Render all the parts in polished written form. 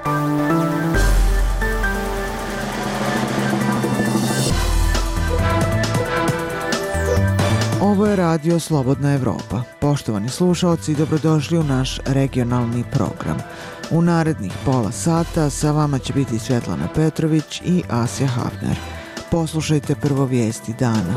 Ovo je radio Slobodna Evropa. Poštovani slušaoci, dobrodošli u naš regionalni program. U narednih pola sata sa vama će biti Svetlana Petrović i Asja Hafner. Poslušajte prvo vijesti dana.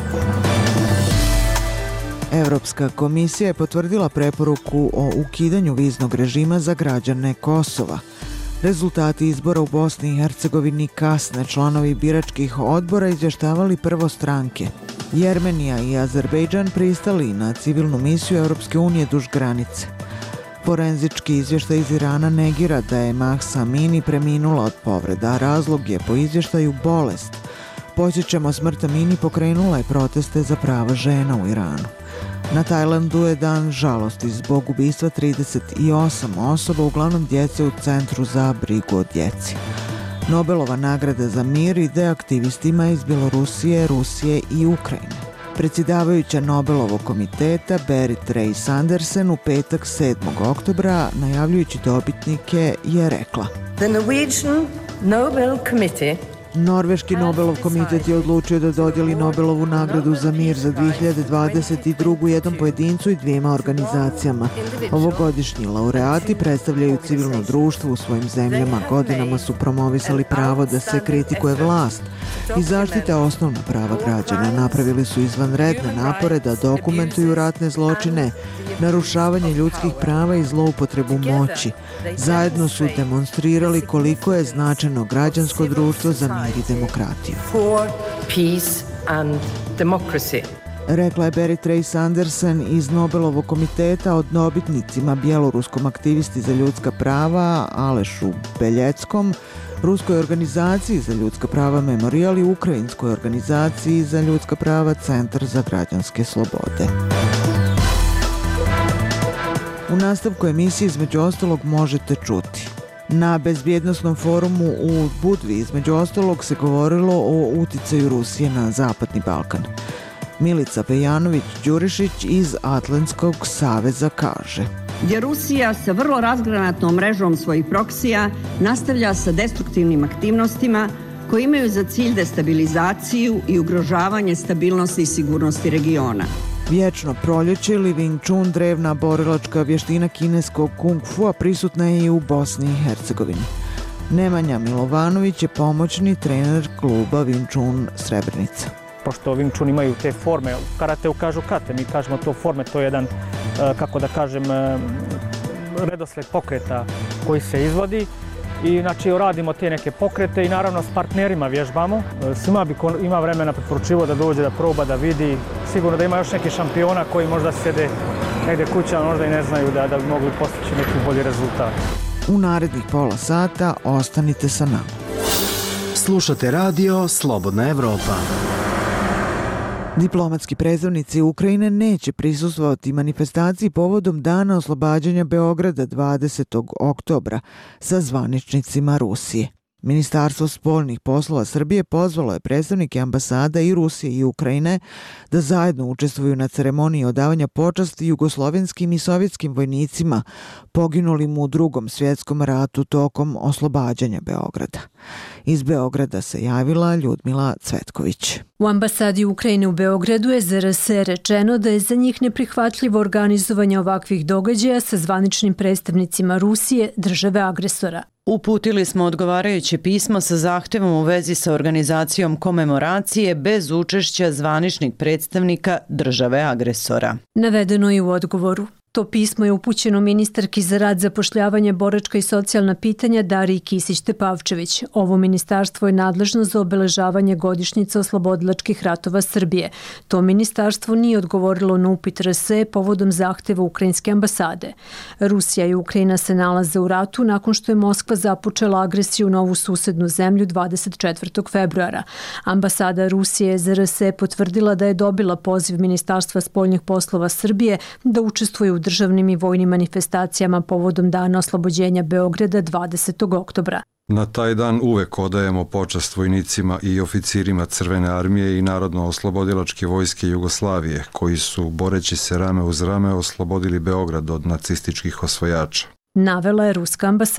Evropska komisija je potvrdila preporuku o ukidanju viznog režima za građane Kosova. Rezultati izbora u Bosni i Hercegovini kasne, članovi biračkih odbora izvještavali prvo stranke. Jermenija i Azerbejdžan pristali na civilnu misiju Europske unije duž granice. Forenzički izvještaj iz Irana negira da je Mahsa Amini preminula od povreda, a razlog je po izvještaju bolest. Podsjećamo, smrt Amini pokrenula je proteste za prava žena u Iranu. Na Tajlandu je dan žalosti zbog ubistva 38 osoba, uglavnom djece u Centru za brigu o djeci. Nobelova nagrada za mir ide aktivistima iz Bjelorusije, Rusije i Ukrajine. Predsjedavajuća Nobelovog komiteta Berit Reiss-Andersen u petak 7. oktobra, najavljujući dobitnike, je rekla: The Norwegian Nobel Committee Norveški Nobelov komitet je odlučio da dodijeli Nobelovu nagradu za mir za 2022. jednom pojedincu i dvijema organizacijama. Ovogodišnji laureati predstavljaju civilno društvo u svojim zemljama. Godinama su promovisali pravo da se kritikuje vlast i zaštite osnovna prava građana. Napravili su izvanredne napore da dokumentuju ratne zločine, narušavanje ljudskih prava i zloupotrebu moći. Zajedno su demonstrirali koliko je značajno građansko društvo za mir i demokratiju. Rekla je Berit Reiss-Andersen iz Nobelovog komiteta o dobitnicima bjeloruskom aktivisti za ljudska prava Alešu Beljeckom, ruskoj organizaciji za ljudska prava Memorial i ukrajinskoj organizaciji za ljudska prava Centar za građanske slobode. U nastavku emisije između ostalog možete čuti: na bezbjednosnom forumu u Budvi između ostalog se govorilo o uticaju Rusije na Zapadni Balkan. Milica Pejanović-Đurišić iz Atlantskog saveza kaže: gdje Rusija sa vrlo razgranatom mrežom svojih proksija nastavlja sa destruktivnim aktivnostima koji imaju za cilj destabilizaciju i ugrožavanje stabilnosti i sigurnosti regiona. Vječno proljeće ili Wing Chun, drevna borilačka vještina kineskog kung fua, prisutna je i u Bosni i Hercegovini. Nemanja Milovanović je pomoćni trener kluba Wing Chun Srebrenica. Pošto Wing Chun imaju te forme, u karateu kažu kate, mi kažemo to forme, to je jedan, kako da kažem, redosled pokreta koji se izvodi. I znači radimo te neke pokrete i naravno s partnerima vježbamo. Svima bi ko ima vremena preporučivo da dođe, da proba, da vidi. Sigurno da ima još neki šampiona koji možda sjede negdje kuća, možda i ne znaju da bi mogli postići neki bolji rezultat. U narednih pola sata ostanite sa nama. Slušate radio Slobodna Evropa. Diplomatski predstavnici Ukrajine neće prisustvovati manifestaciji povodom Dana oslobađanja Beograda 20. oktobra sa zvaničnicima Rusije. Ministarstvo spoljnih poslova Srbije pozvalo je predstavnike ambasada i Rusije i Ukrajine da zajedno učestvuju na ceremoniji odavanja počasti jugoslovenskim i sovjetskim vojnicima poginulim u Drugom svjetskom ratu tokom oslobađanja Beograda. Iz Beograda se javila Ljudmila Cvetković. U ambasadi Ukrajine u Beogradu je ZRS rečeno da je za njih neprihvatljivo organizovanje ovakvih događaja sa zvaničnim predstavnicima Rusije, države agresora. Uputili smo odgovarajuće pismo sa zahtevom u vezi sa organizacijom komemoracije bez učešća zvaničnih predstavnika države agresora. Navedeno je u odgovoru. To pismo je upućeno ministarki za rad, zapošljavanje, boračka i socijalna pitanja Dariji Kisić-Tepavčević. Ovo ministarstvo je nadležno za obeležavanje godišnjice oslobodilačkih ratova Srbije. To ministarstvo nije odgovorilo na upit RSE povodom zahteva ukrajinske ambasade. Rusija i Ukrajina se nalaze u ratu nakon što je Moskva započela agresiju na ovu susednu zemlju 24. februara. Ambasada Rusije ZRSE potvrdila da je dobila poziv Ministarstva spoljnih poslova Srbije da učestvuje u državnim i vojnim manifestacijama povodom Dana oslobođenja Beograda 20. oktobra. Na taj dan uvek odajemo počast vojnicima i oficirima Crvene armije i Narodno-oslobodilačke vojske Jugoslavije, koji su, boreći se rame uz rame, oslobodili Beograd od nacističkih osvajača. Navela je ruska ambasada.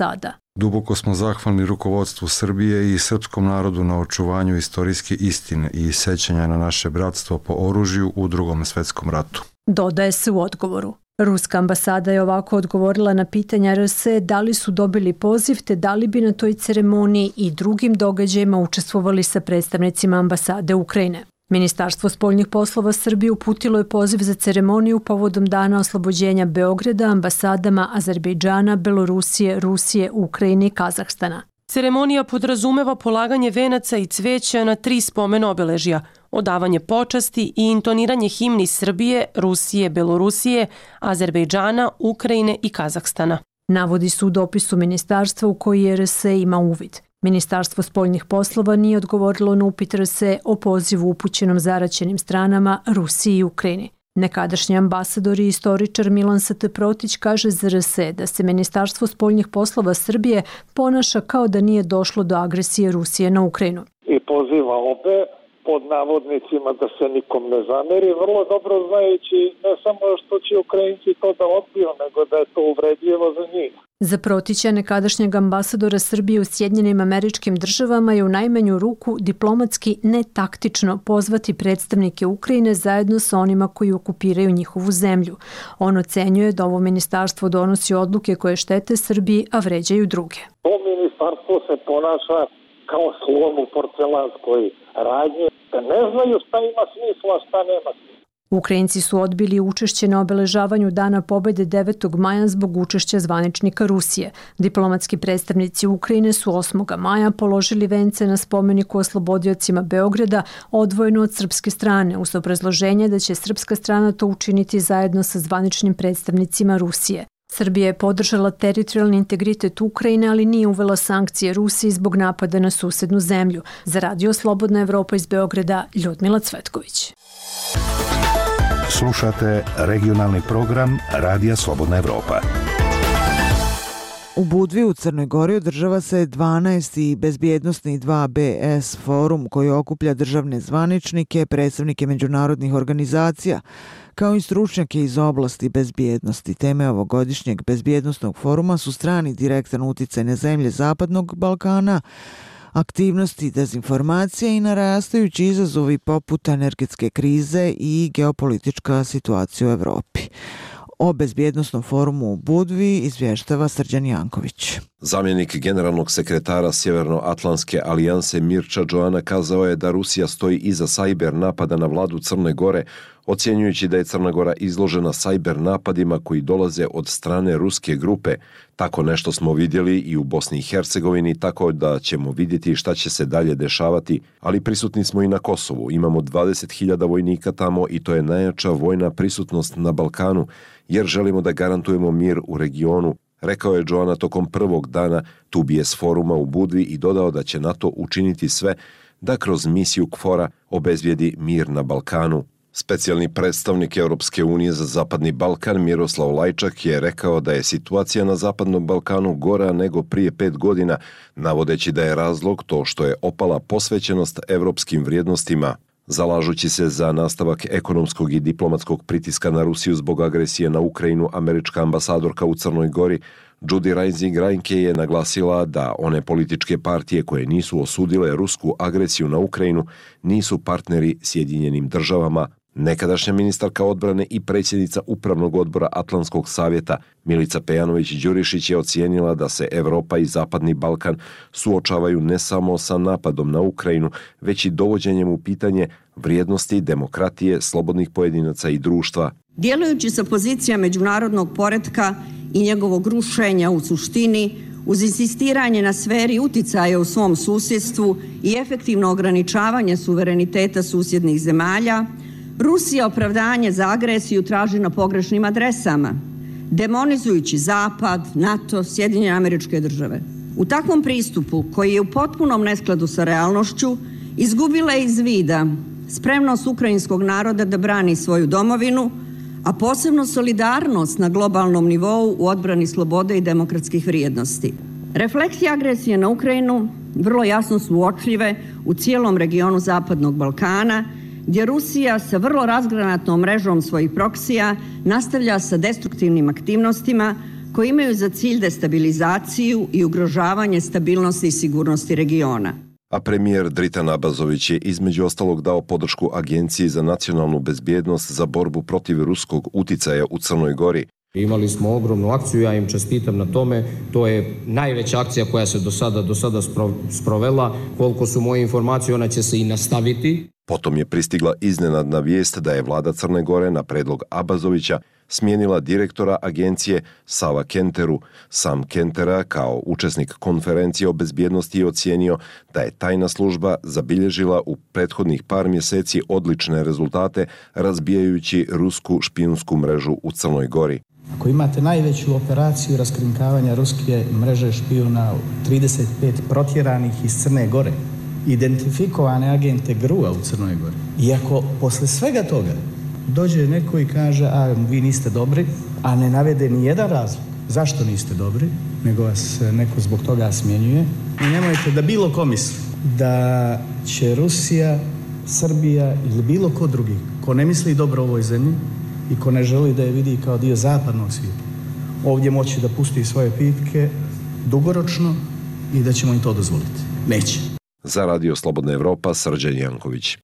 Duboko smo zahvalni rukovodstvu Srbije i srpskom narodu na očuvanju istorijske istine i sećanja na naše bratstvo po oružju u Drugom svetskom ratu. Dodaje se u odgovoru. Ruska ambasada je ovako odgovorila na pitanja RS da li su dobili poziv te da li bi na toj ceremoniji i drugim događajima učestvovali sa predstavnicima ambasade Ukrajine. Ministarstvo spoljnih poslova Srbije uputilo je poziv za ceremoniju povodom Dana oslobođenja Beograda ambasadama Azerbejdžana, Belorusije, Rusije, Ukrajine i Kazahstana. Ceremonija podrazumeva polaganje venaca i cveća na 3 spomen obeležja, odavanje počasti i intoniranje himni Srbije, Rusije, Belorusije, Azerbejdžana, Ukrajine i Kazahstana. Navodi se u dopisu ministarstva u koji RS ima uvid. Ministarstvo spoljnih poslova nije odgovorilo na upit RS o pozivu upućenom zaraćenim stranama Rusiji i Ukrajini. Nekadašnji ambasador i istoričar Milan St. Protić kaže za RS da se Ministarstvo spoljnih poslova Srbije ponaša kao da nije došlo do agresije Rusije na Ukrajinu. I poziva obe pod navodnicima da se nikom ne zameri, vrlo dobro znajući ne samo što će Ukrajinci to da odbiju, nego da je to uvredljivo za njih. Za Protića, nekadašnjeg ambasadora Srbije u Sjedinjenim Američkim Državama, je u najmanju ruku diplomatski netaktično pozvati predstavnike Ukrajine zajedno sa onima koji okupiraju njihovu zemlju. On ocenjuje da ovo ministarstvo donosi odluke koje štete Srbiji, a vređaju druge. To ministarstvo se ponaša kao slon u porcelanskoj radnji, da ne znaju šta ima smisla, šta nema smisla. Ukrajinci su odbili učešće na obeležavanju Dana pobede 9. maja zbog učešća zvaničnika Rusije. Diplomatski predstavnici Ukrajine su 8. maja položili vence na spomeniku oslobodiocima Beograda odvojeno od srpske strane, uz obrazloženje da će srpska strana to učiniti zajedno sa zvaničnim predstavnicima Rusije. Srbija je podržala teritorijalni integritet Ukrajine, ali nije uvela sankcije Rusiji zbog napada na susednu zemlju. Za Radio Slobodna Evropa iz Beograda, Ljudmila Cvetković. Slušate regionalni program Radija Slobodna Evropa. U Budvi u Crnoj Gori održava se 12. bezbjednostni 2BS forum koji okuplja državne zvaničnike, predstavnike međunarodnih organizacija, kao i stručnjake iz oblasti bezbjednosti. Teme ovogodišnjeg bezbjednostnog foruma su strani direktan uticaj na zemlje Zapadnog Balkana, aktivnosti dezinformacije i narastajući izazovi poput energetske krize i geopolitička situacija u Evropi. O bezbjednostnom forumu u Budvi izvještava Srđan Janković. Zamjenik generalnog sekretara Sjevernoatlantske alijanse Mirča Džoana kazao je da Rusija stoji iza sajber napada na vladu Crne Gore, ocjenjujući da je Crna Gora izložena sajber napadima koji dolaze od strane ruske grupe. Tako nešto smo vidjeli i u Bosni i Hercegovini, tako da ćemo vidjeti šta će se dalje dešavati, ali prisutni smo i na Kosovu. Imamo 20.000 vojnika tamo i to je najjača vojna prisutnost na Balkanu, jer želimo da garantujemo mir u regionu, rekao je Džoana tokom prvog dana TBS foruma u Budvi i dodao da će NATO učiniti sve da kroz misiju KFOR-a obezbijedi mir na Balkanu. Specijalni predstavnik Europske unije za Zapadni Balkan Miroslav Lajčak je rekao da je situacija na Zapadnom Balkanu gora nego prije 5 godina, navodeći da je razlog to što je opala posvećenost evropskim vrijednostima. Zalažući se za nastavak ekonomskog i diplomatskog pritiska na Rusiju zbog agresije na Ukrajinu, američka ambasadorka u Crnoj Gori Judy Reising-Reinke je naglasila da one političke partije koje nisu osudile rusku agresiju na Ukrajinu nisu partneri Sjedinjenim državama. Nekadašnja ministarka odbrane i predsjednica Upravnog odbora Atlantskog savjeta Milica Pejanović-Đurišić je ocijenila da se Evropa i Zapadni Balkan suočavaju ne samo sa napadom na Ukrajinu, već i dovođenjem u pitanje vrijednosti, demokratije, slobodnih pojedinaca i društva. Djelujući sa pozicija međunarodnog poretka i njegovog rušenja u suštini, uz insistiranje na sferi uticaja u svom susjedstvu i efektivno ograničavanje suvereniteta susjednih zemalja, Rusija opravdanje za agresiju traži na pogrešnim adresama, demonizujući Zapad, NATO, Sjedinjene Američke Države. U takvom pristupu, koji je u potpunom neskladu sa realnošću, izgubila je iz vida spremnost ukrajinskog naroda da brani svoju domovinu, a posebno solidarnost na globalnom nivou u odbrani slobode i demokratskih vrijednosti. Refleksije agresije na Ukrajinu vrlo jasno su uočljive u cijelom regionu Zapadnog Balkana, gdje Rusija sa vrlo razgranatom mrežom svojih proksija nastavlja sa destruktivnim aktivnostima koji imaju za cilj destabilizaciju i ugrožavanje stabilnosti i sigurnosti regiona. A premijer Dritan Abazović je između ostalog dao podršku Agenciji za nacionalnu bezbjednost za borbu protiv ruskog uticaja u Crnoj Gori. Imali smo ogromnu akciju, ja im čestitam na tome. To je najveća akcija koja se do sada sprovela. Koliko su moje informacije, ona će se i nastaviti. Potom je pristigla iznenadna vijest da je vlada Crne Gore na predlog Abazovića smijenila direktora agencije Sava Kenteru. Sam Kentera kao učesnik konferencije o bezbjednosti je ocijenio da je tajna služba zabilježila u prethodnih par mjeseci odlične rezultate razbijajući rusku špijunsku mrežu u Crnoj Gori. Ako imate najveću operaciju raskrinkavanja ruske mreže špijuna, 35 protjeranih iz Crne Gore, identifikovane agente GRU-a u Crnoj Gori, i ako posle svega toga dođe neko i kaže, a vi niste dobri, a ne navede ni jedan razlog zašto niste dobri, nego vas neko zbog toga smjenjuje, i nemojte da bilo ko misli da će Rusija, Srbija ili bilo ko drugi, ko ne misli dobro o ovoj zemlji i ko ne želi da je vidi kao dio zapadnog svijeta, ovdje moći da pusti svoje pitke dugoročno i da ćemo im to dozvoliti. Neće. Za Radio Slobodna Evropa, Srđan Janković.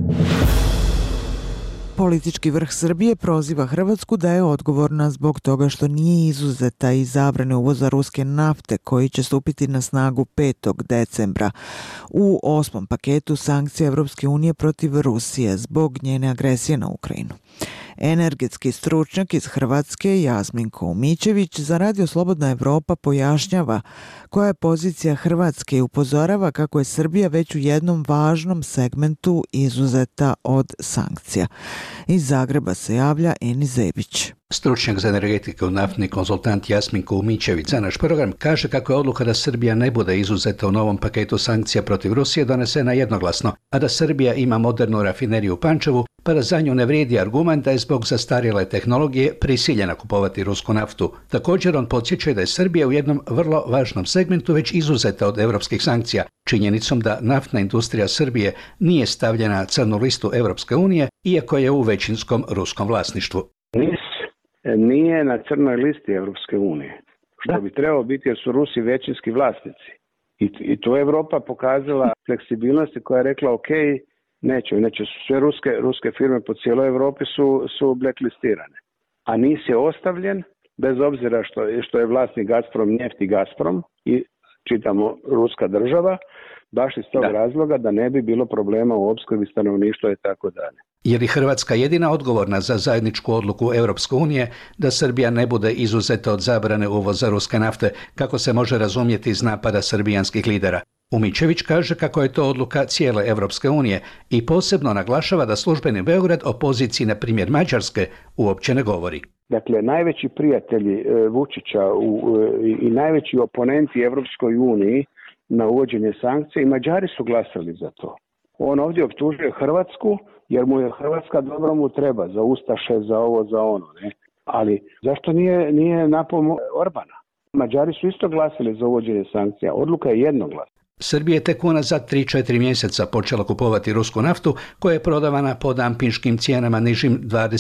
Politički vrh Srbije proziva Hrvatsku da je odgovorna zbog toga što nije izuzeta iz zabrane uvoza ruske nafte koji će stupiti na snagu 5. decembra u 8. paketu sankcija Evropske unije protiv Rusije zbog njene agresije na Ukrajinu. Energetski stručnjak iz Hrvatske Jasminko Umićević za Radio Slobodna Evropa pojašnjava koja je pozicija Hrvatske i upozorava kako je Srbija već u jednom važnom segmentu izuzeta od sankcija. Iz Zagreba se javlja Eni Zebić. Stručnjak za energetiku, naftni konzultant Jasminko Umićević za naš program kaže kako je odluka da Srbija ne bude izuzeta u novom paketu sankcija protiv Rusije donesena jednoglasno, a da Srbija ima modernu rafineriju u Pančevu, pa da za nju ne vrijedi argument da je zbog zastarjele tehnologije prisiljena kupovati rusku naftu. Također on podsjeća da je Srbija u jednom vrlo važnom segmentu već izuzeta od europskih sankcija, činjenicom da naftna industrija Srbije nije stavljena na crnu listu Europske unije, iako je u većinskom ruskom vlasništvu. Nije na crnoj listi Europske unije, što bi trebalo biti jer su Rusi većinski vlasnici. I to je Evropa pokazala fleksibilnosti koja je rekla ok, neće sve ruske firme po cijeloj Evropi su blacklistirane. A NIS je ostavljen, bez obzira što je vlasnik Gazprom, Neft i Gazprom, i čitamo ruska država, baš iz tog razloga da ne bi bilo problema u opskrbi stanovništva i tako dalje. Je li Hrvatska jedina odgovorna za zajedničku odluku Europske unije da Srbija ne bude izuzeta od zabrane uvoza ruske nafte, kako se može razumjeti iz napada srbijanskih lidera? Umićević kaže kako je to odluka cijele Europske unije i posebno naglašava da službeni Beograd o poziciji, na primjer Mađarske, uopće ne govori. Dakle, najveći prijatelji Vučića i najveći oponenti Europskoj uniji na uvođenje sankcija i Mađari su glasali za to. On ovdje optužuje Hrvatsku jer mu je Hrvatska dobro mu treba za ustaše, za ovo, za ono. Ne? Ali zašto nije napao Orbana? Mađari su isto glasili za uvođenje sankcija. Odluka je jednoglasna. Srbija je tek unazad 3-4 mjeseca počela kupovati rusku naftu koja je prodavana po dampinškim cijenama nižim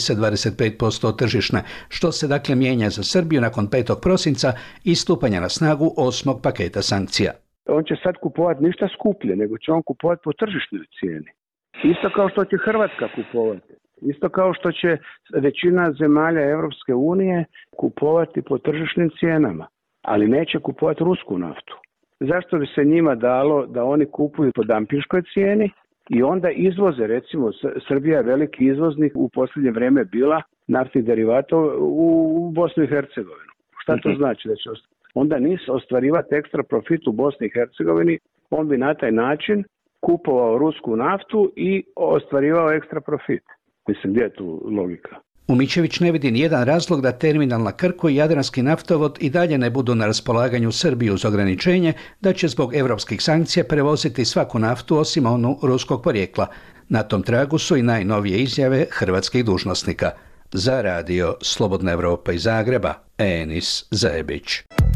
20-25% od tržišne, što se dakle mijenja za Srbiju nakon 5. prosinca i stupanja na snagu 8. paketa sankcija. On će sad kupovati ništa skuplje, nego će on kupovati po tržišnoj cijeni. Isto kao što će Hrvatska kupovati. Isto kao što će većina zemalja Europske unije kupovati po tržišnim cijenama, ali neće kupovati rusku naftu. Zašto bi se njima dalo da oni kupuju po dampinškoj cijeni i onda izvoze, recimo Srbija je veliki izvoznik u posljednje vrijeme bila naftnih derivata u Bosnu i Hercegovinu. Šta to znači? Da će onda NIS ostvarivati ekstra profit u Bosni i Hercegovini, on bi na taj način kupovao rusku naftu i ostvarivao ekstra profit. Mislim, gdje je tu logika? Umićević ne vidi nijedan razlog da terminal na Krku i Jadranski naftovod i dalje ne budu na raspolaganju Srbiji uz ograničenje da će zbog europskih sankcija prevoziti svaku naftu osim onu ruskog porijekla. Na tom tragu su i najnovije izjave hrvatskih dužnosnika. Za Radio Slobodna Evropa iz Zagreba, Enis Zebić.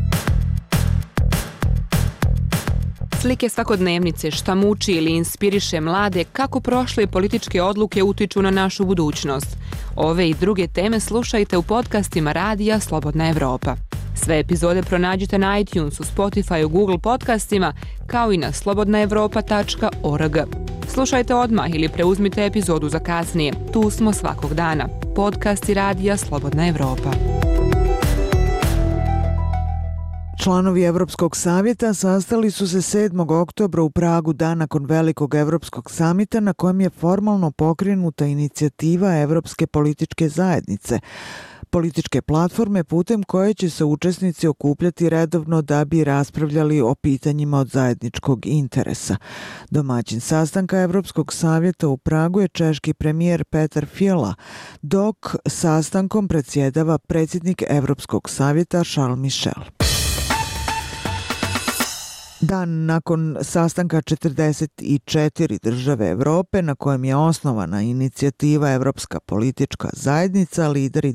Slike svakodnevnice, šta muči ili inspiriše mlade, kako prošle političke odluke utiču na našu budućnost. Ove i druge teme slušajte u podcastima Radija Slobodna Evropa. Sve epizode pronađite na iTunesu, Spotifyu, Google podcastima, kao i na slobodnaevropa.org. Slušajte odmah ili preuzmite epizodu za kasnije. Tu smo svakog dana. Podcast i radija Slobodna Evropa. Članovi Evropskog savjeta sastali su se 7. oktobra u Pragu dan nakon velikog Evropskog samita na kojem je formalno pokrenuta inicijativa Evropske političke zajednice, političke platforme putem koje će se učesnici okupljati redovno da bi raspravljali o pitanjima od zajedničkog interesa. Domaćin sastanka Evropskog savjeta u Pragu je češki premijer Petar Fiala, dok sastankom predsjedava predsjednik Evropskog savjeta Charles Michel. Dan nakon sastanka 44 države Evrope na kojem je osnovana inicijativa Evropska politička zajednica, lideri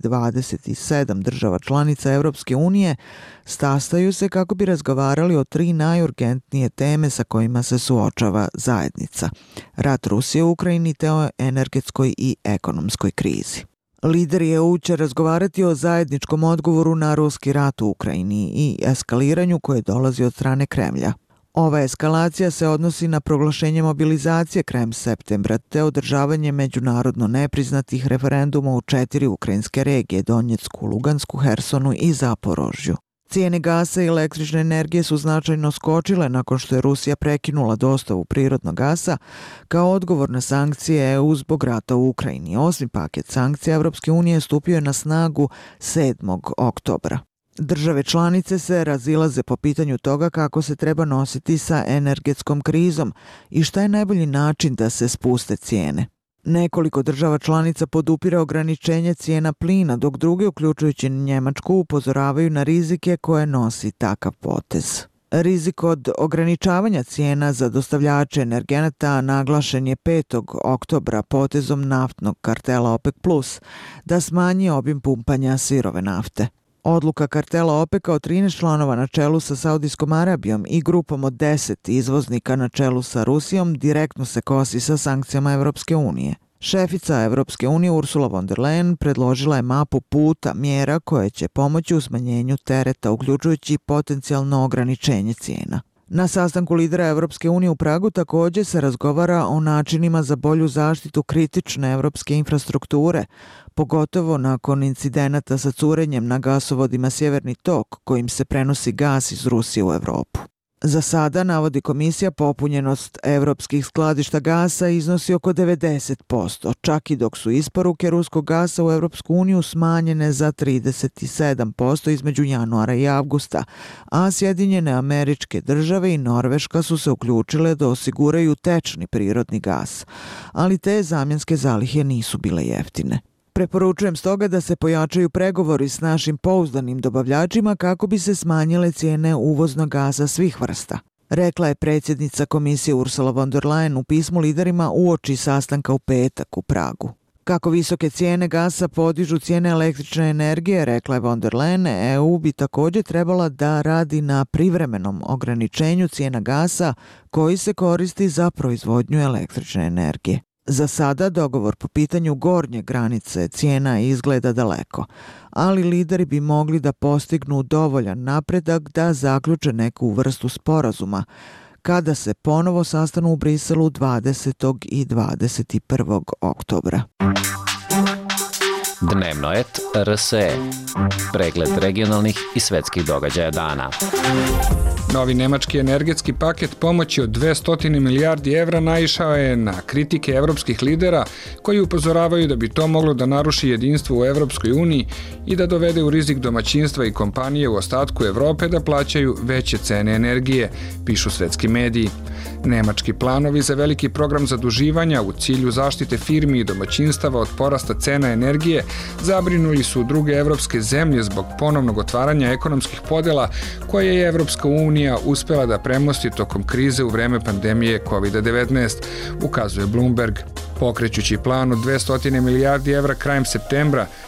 27 država članica Evropske unije sastaju se kako bi razgovarali o 3 najurgentnije teme sa kojima se suočava zajednica: rat Rusije u Ukrajini te o energetskoj i ekonomskoj krizi. Lideri EU će razgovarati o zajedničkom odgovoru na ruski rat u Ukrajini i eskaliranju koje dolazi od strane Kremlja. Ova eskalacija se odnosi na proglašenje mobilizacije krajem septembra te održavanje međunarodno nepriznatih referenduma u 4 ukrajinske regije: Donjecku, Lugansku, Hersonu i Zaporožju. Cijene gasa i električne energije su značajno skočile nakon što je Rusija prekinula dostavu prirodnog gasa kao odgovor na sankcije EU zbog rata u Ukrajini. 8. paket sankcija Evropske unije stupio je na snagu 7. oktobra. Države članice se razilaze po pitanju toga kako se treba nositi sa energetskom krizom i šta je najbolji način da se spuste cijene. Nekoliko država članica podupire ograničenje cijena plina, dok druge, uključujući Njemačku, upozoravaju na rizike koje nosi takav potez. Rizik od ograničavanja cijena za dostavljače energenata naglašen je 5. oktobra potezom naftnog kartela OPEC+, da smanji obim pumpanja sirove nafte. Odluka kartela OPEC-a od 13 članova na čelu sa Saudijskom Arabijom i grupom od 10 izvoznika na čelu sa Rusijom direktno se kosi sa sankcijama Evropske unije. Šefica Evropske unije Ursula von der Leyen predložila je mapu puta mjera koje će pomoći u smanjenju tereta, uključujući potencijalno ograničenje cijena. Na sastanku lidera Evropske unije u Pragu također se razgovara o načinima za bolju zaštitu kritične evropske infrastrukture, pogotovo nakon incidenata sa curenjem na gasovodima Sjeverni tok, kojim se prenosi gas iz Rusije u Evropu. Za sada, navodi komisija, popunjenost evropskih skladišta gasa iznosi oko 90%, čak i dok su isporuke ruskog gasa u Evropsku uniju smanjene za 37% između januara i avgusta, a Sjedinjene Američke Države i Norveška su se uključile da osiguraju tečni prirodni gas, ali te zamjenske zalihe nisu bile jeftine. Preporučujem stoga da se pojačaju pregovori s našim pouzdanim dobavljačima kako bi se smanjile cijene uvoznog gasa svih vrsta, rekla je predsjednica komisije Ursula von der Leyen u pismu liderima uoči sastanka u petak u Pragu. Kako visoke cijene gasa podižu cijene električne energije, rekla je von der Leyen, EU bi također trebala da radi na privremenom ograničenju cijena gasa koji se koristi za proizvodnju električne energije. Za sada dogovor po pitanju gornje granice cijena izgleda daleko, ali lideri bi mogli da postignu dovoljan napredak da zaključe neku vrstu sporazuma kada se ponovo sastanu u Briselu 20. i 21. oktobra. Dnevno et RSE. Pregled regionalnih i svetskih događaja dana. Novi nemački energetski paket pomoći od 200 milijardi evra naišao je na kritike evropskih lidera koji upozoravaju da bi to moglo da naruši jedinstvo u Evropskoj uniji i da dovede u rizik domaćinstva i kompanije u ostatku Evrope da plaćaju veće cene energije, pišu svetski mediji. Nemački planovi za veliki program zaduživanja u cilju zaštite firmi i domaćinstava od porasta cena energije zabrinuli su druge evropske zemlje zbog ponovnog otvaranja ekonomskih podela koje je Evropska unija uspela da premosti tokom krize u vreme pandemije COVID-19, ukazuje Bloomberg. Pokrećući plan od 200 milijardi evra krajem septembra,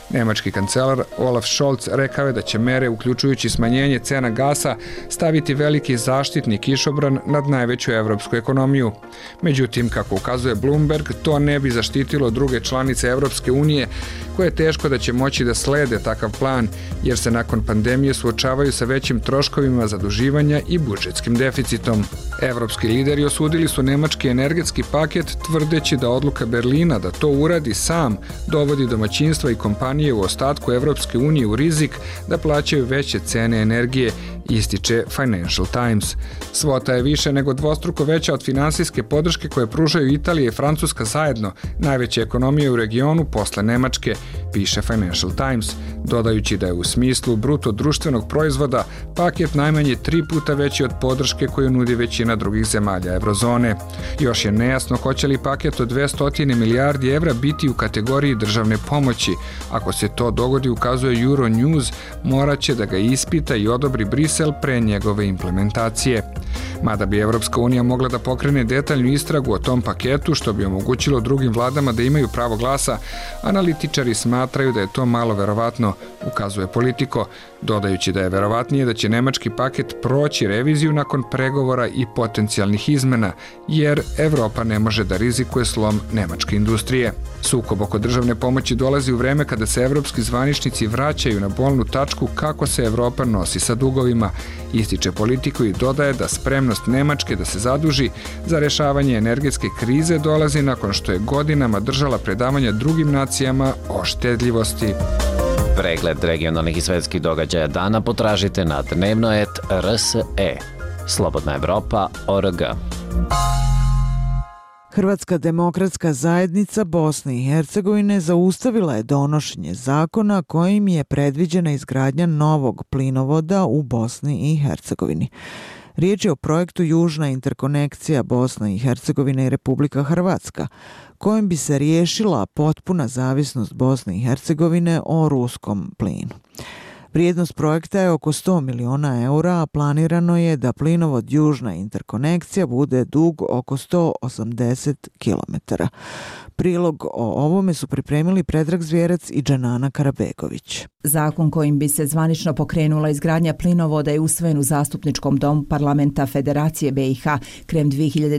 Nemački kancelar Olaf Scholz rekao je da će mere, uključujući smanjenje cena gasa, staviti veliki zaštitni kišobran nad najveću evropsku ekonomiju. Međutim, kako ukazuje Bloomberg, to ne bi zaštitilo druge članice Evropske unije, koje je teško da će moći da slede takav plan, jer se nakon pandemije suočavaju sa većim troškovima zaduživanja i budžetskim deficitom. Evropski lideri osudili su nemački energetski paket, tvrdeći da odluka Berlina da to uradi sam dovodi domaćinstva i kompanije u ostatku Evropske unije u rizik da plaćaju veće cene energije, ističe Financial Times. Svota je više nego dvostruko veća od finansijske podrške koje pružaju Italija i Francuska zajedno, najveće ekonomije u regionu posle Nemačke, piše Financial Times, dodajući da je u smislu bruto društvenog proizvoda paket najmanje 3 puta veći od podrške koju nudi većina drugih zemalja eurozone. Još je nejasno hoće li paket od 200 milijardi evra biti u kategoriji državne pomoći. Ako se to dogodi, ukazuje Euronews, morat će da ga ispita i odobri Brisel pre njegove implementacije. Mada bi Evropska unija mogla da pokrene detaljnu istragu o tom paketu, što bi omogućilo drugim vladama da imaju pravo glasa, analitičari smatraju da je to malo verovatno, ukazuje Politico, dodajući da je verovatnije da će nemački paket proći reviziju nakon pregovora i potencijalnih izmena, jer Evropa ne može da rizikuje slom nemačke industrije. Sukob oko državne pomoći dolazi u vreme kada se evropski zvaničnici vraćaju na bolnu tačku kako se Evropa nosi sa dugovima, ističe Politico i dodaje da spremnost Nemačke da se zaduži za rešavanje energetske krize dolazi nakon što je godinama držala predavanja drugim nacijama o štedljivosti. Pregled regionalnih i svetskih događaja dana potražite na dnevnoet.rse. Slobodna Evropa.org. Hrvatska demokratska zajednica Bosne i Hercegovine zaustavila je donošenje zakona kojim je predviđena izgradnja novog plinovoda u Bosni i Hercegovini. Riječ je o projektu Južna interkonekcija Bosna i Hercegovina i Republika Hrvatska, kojim bi se riješila potpuna zavisnost Bosne i Hercegovine o ruskom plinu. Vrijednost projekta je oko 100 miliona eura, a planirano je da plinovod Južna interkonekcija bude dug oko 180 kilometara. Prilog o ovome su pripremili Predrag Zvjerac i Dženana Karabegović. Zakon kojim bi se zvanično pokrenula izgradnja plinovoda je usvojen u Zastupničkom domu Parlamenta Federacije BiH krajem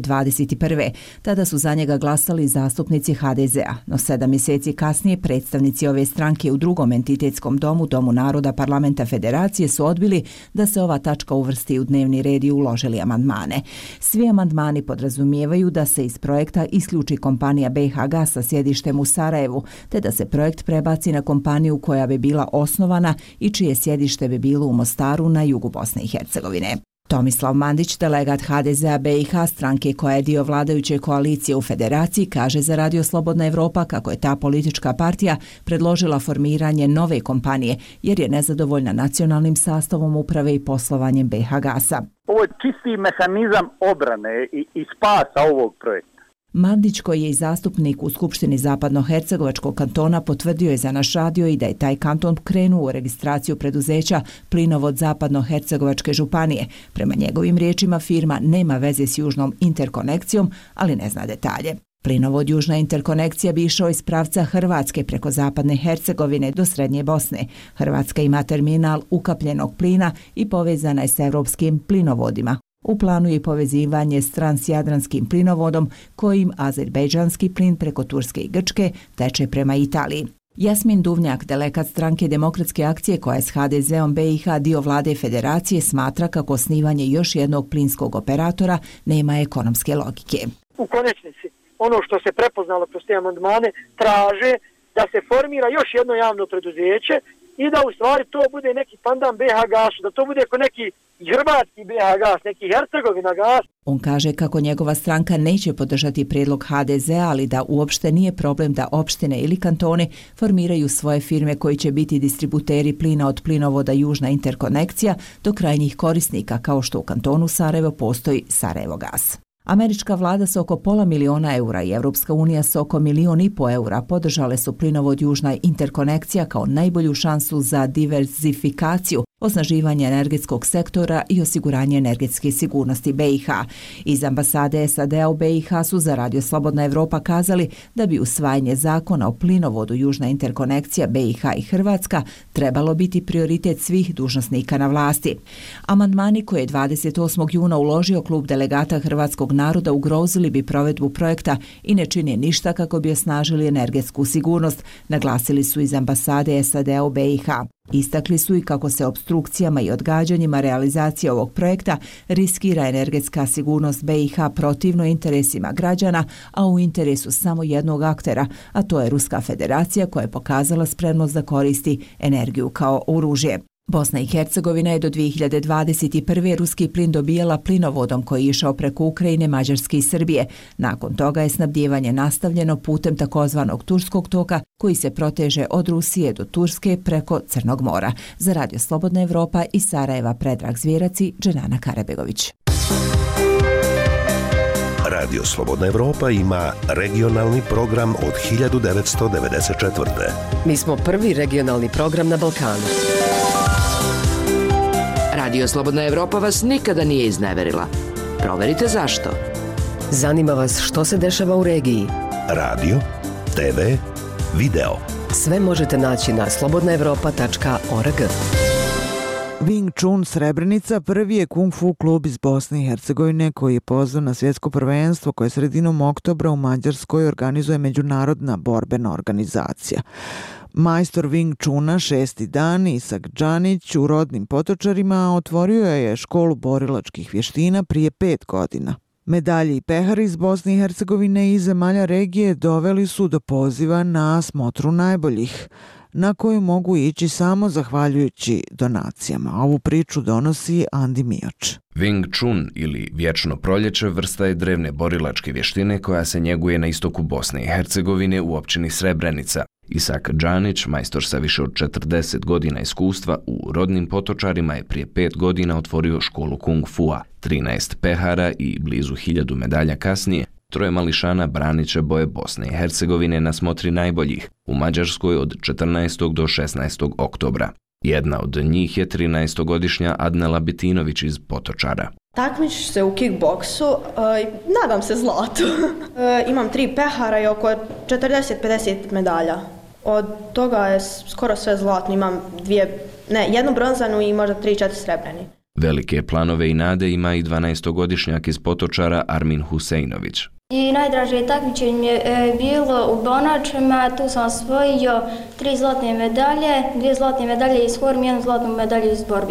2021. Tada su za njega glasali zastupnici HDZ-a, no 7 mjeseci kasnije predstavnici ove stranke u drugom entitetskom domu, Domu naroda Parlamenta Federacije, su odbili da se ova tačka uvrsti u dnevni red i uložili amandmane. Svi amandmani podrazumijevaju da se iz projekta isključi kompanija BiH Gas sa sjedištem u Sarajevu, te da se projekt prebaci na kompaniju koja bi bila osnovana i čije sjedište bi bilo u Mostaru na jugu Bosne i Hercegovine. Tomislav Mandić, delegat HDZ-a BiH, stranke koja je dio vladajuće koalicije u Federaciji, kaže za Radio Slobodna Evropa kako je ta politička partija predložila formiranje nove kompanije jer je nezadovoljna nacionalnim sastavom uprave i poslovanjem BiH Gasa. Ovo je čisti mehanizam obrane i spasa ovog projekta. Mandić, koji je i zastupnik u Skupštini Zapadnohercegovačkog kantona, potvrdio je za naš radio i da je taj kanton krenuo u registraciju preduzeća Plinovod Zapadnohercegovačke županije. Prema njegovim riječima, firma nema veze s Južnom interkonekcijom, ali ne zna detalje. Plinovod Južna interkonekcija bi išao iz pravca Hrvatske preko Zapadne Hercegovine do Srednje Bosne. Hrvatska ima terminal ukapljenog plina i povezana je s evropskim plinovodima. U planu je povezivanje s transjadranskim plinovodom kojim azerbejdžanski plin preko Turske i Grčke teče prema Italiji. Jasmin Duvnjak, delegat stranke Demokratske akcije koja je s HDZ-om BiH dio vlade Federacije, smatra kako osnivanje još jednog plinskog operatora nema ekonomske logike. U konačnici, ono što se prepoznalo kroz te amandmane, traže da se formira još jedno javno preduzeće i da u stvari to bude neki pandan BiH Gasu, da to bude ko neki hrvatski BiH Gas, neki Hercegovina Gas. On kaže kako njegova stranka neće podržati prijedlog HDZ-a, ali da uopšte nije problem da opštine ili kantone formiraju svoje firme koji će biti distributeri plina od plinovoda Južna interkonekcija do krajnjih korisnika, kao što u kantonu Sarajevo postoji Sarajevo Gas. Američka vlada sa oko $500 000 i Evropska unija sa oko $1,5 miliona podržale su plinovod Južna interkonekcija kao najbolju šansu za diverzifikaciju osnaživanje energetskog sektora i osiguranje energetske sigurnosti BiH. Iz ambasade SAD-a u BiH su za Radio Slobodna Evropa kazali da bi usvajanje zakona o plinovodu Južna interkonekcija BiH i Hrvatska trebalo biti prioritet svih dužnosnika na vlasti. Amandmani koje je 28. juna uložio klub delegata hrvatskog naroda ugrozili bi provedbu projekta i ne čine ništa kako bi osnažili energetsku sigurnost, naglasili su iz ambasade SAD-a u BiH. Istakli su i kako se obstrukcijama i odgađanjima realizacije ovog projekta riskira energetska sigurnost BiH protivno interesima građana, a u interesu samo jednog aktera, a to je Ruska federacija koja je pokazala spremnost da koristi energiju kao oružje. Bosna i Hercegovina je do 2021. ruski plin dobijala plinovodom koji je išao preko Ukrajine, Mađarske i Srbije. Nakon toga je snabdijevanje nastavljeno putem takozvanog Turskog toka koji se proteže od Rusije do Turske preko Crnog mora. Za Radio Slobodna Evropa iz Sarajeva Predrag Zvjerac i Dženana Karabegović. Radio Slobodna Evropa ima regionalni program od 1994. Mi smo prvi regionalni program na Balkanu. Radio Slobodna Evropa vas nikada nije izneverila. Proverite zašto. Zanima vas što se dešava u regiji. Radio, TV, video. Sve možete naći na slobodnaevropa.org. Wing Chun Srebrenica prvi je kung fu klub iz Bosne i Hercegovine koji je pozvan na svjetsko prvenstvo koje sredinom oktobra u Mađarskoj organizuje međunarodna borbena organizacija. Majstor Wing Chuna 6. dan Isak Džanić u rodnim Potočarima otvorio je školu borilačkih vještina prije 5 godina. Medalje i pehari iz Bosne i Hercegovine i zemalja regije doveli su do poziva na smotru najboljih, na koju mogu ići samo zahvaljujući donacijama. Ovu priču donosi Andi Mioč. Wing Chun ili vječno proljeće vrsta je drevne borilačke vještine koja se njeguje na istoku Bosne i Hercegovine u općini Srebrenica. Isak Džanić, majstor sa više od 40 godina iskustva, u rodnim Potočarima je prije 5 godina otvorio školu kung fua. 13 pehara i blizu 1000 medalja kasnije, troje mališana branit će boje Bosne i Hercegovine na smotri najboljih u Mađarskoj od 14. do 16. oktobra. Jedna od njih je 13-godišnja Adnela Bitinović iz Potočara. Takmičim se u kickboksu, nadam se zlatu. Imam 3 pehara i oko 40-50 medalja. Od toga je skoro sve zlatno, imam jednu bronzanu i možda 3-4 srebreni. Velike planove i nade ima i 12-godišnjak iz Potočara Armin Huseinović. I najdraže takmičenje je bilo u Bonačima, tu sam osvojio 3 zlatne medalje, 2 zlatne medalje iz formi, 1 zlatnu medalju iz borbi.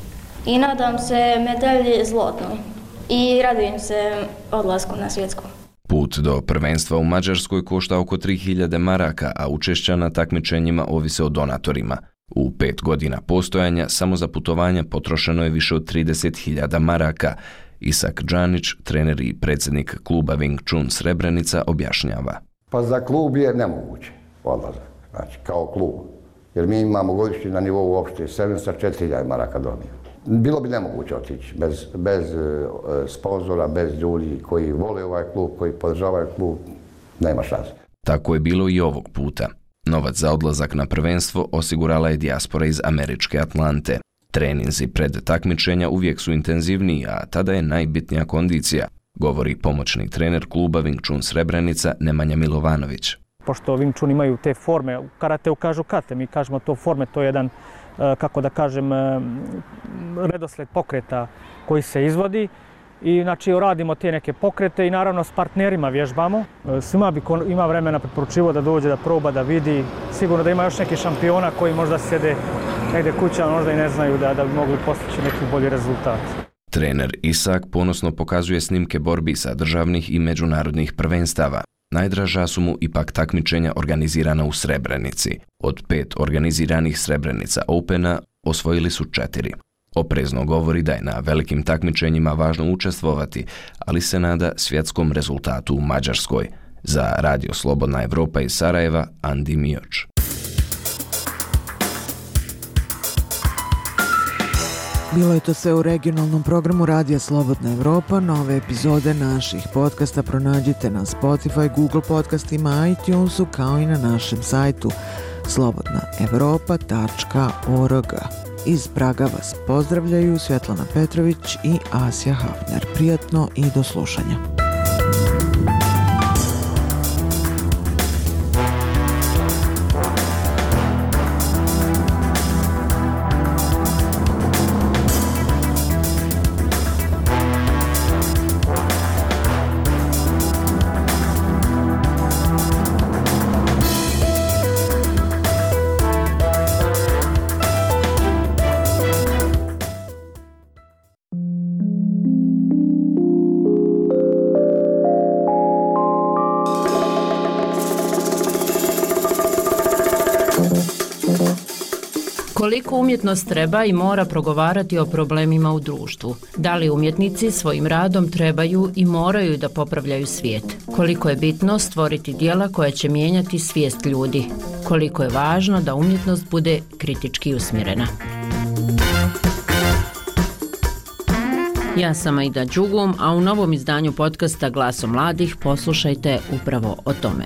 I nadam se medalje zlatnoj. I radujem se odlasku na svjetsku. Put do prvenstva u Mađarskoj košta oko 3000 maraka, a učešća na takmičenjima ovise o donatorima. U 5 godina postojanja samo za putovanja potrošeno je više od 30.000 maraka. Isak Džanić, trener i predsjednik kluba Wing Chun Srebrenica, objašnjava. Pa za klub je nemoguće odlazak, znači kao klub. Jer mi imamo godišnji na nivou opšte Srebrenica 4.000 maraka dobio. Bilo bi nemoguće otići bez sponzora, bez ljudi koji vole ovaj klub, koji podržavaju klub, nema šanse. Tako je bilo i ovog puta. Novac za odlazak na prvenstvo osigurala je dijaspora iz američke Atlante. Treninzi pred takmičenja uvijek su intenzivniji, a tada je najbitnija kondicija, govori pomoćni trener kluba Wing Chun Srebrenica Nemanja Milovanović. Pošto Wing Chun imaju te forme, u karateu kažu kate, mi kažemo to forme, to je jedan, kako da kažem, redosled pokreta koji se izvodi. I znači radimo te neke pokrete i naravno s partnerima vježbamo. Svima bi ko ima vremena preporučivo da dođe, da proba, da vidi. Sigurno da ima još neki šampiona koji možda sjede negdje kuća, možda i ne znaju da bi mogli postići neki bolji rezultat. Trener Isak ponosno pokazuje snimke borbi sa državnih i međunarodnih prvenstava. Najdraža su mu ipak takmičenja organizirana u Srebrenici. Od 5 organiziranih Srebrenica Opena osvojili su 4. Oprezno govori da je na velikim takmičenjima važno učestvovati, ali se nada svjetskom rezultatu u Mađarskoj. Za Radio Slobodna Evropa iz Sarajeva, Andi Mioč. Bilo je to sve u regionalnom programu Radija Slobodna Evropa. Nove epizode naših podcasta pronađite na Spotify, Google podcastima, iTunesu, kao i na našem sajtu slobodnaevropa.org. Iz Praga vas pozdravljaju Svjetlana Petrović i Asja Hafner. Prijatno i do slušanja. Koliko umjetnost treba i mora progovarati o problemima u društvu? Da li umjetnici svojim radom trebaju i moraju da popravljaju svijet? Koliko je bitno stvoriti djela koja će mijenjati svijest ljudi? Koliko je važno da umjetnost bude kritički usmjerena? Ja sam Aida Đugum, a u novom izdanju podcasta Glasom mladih poslušajte upravo o tome.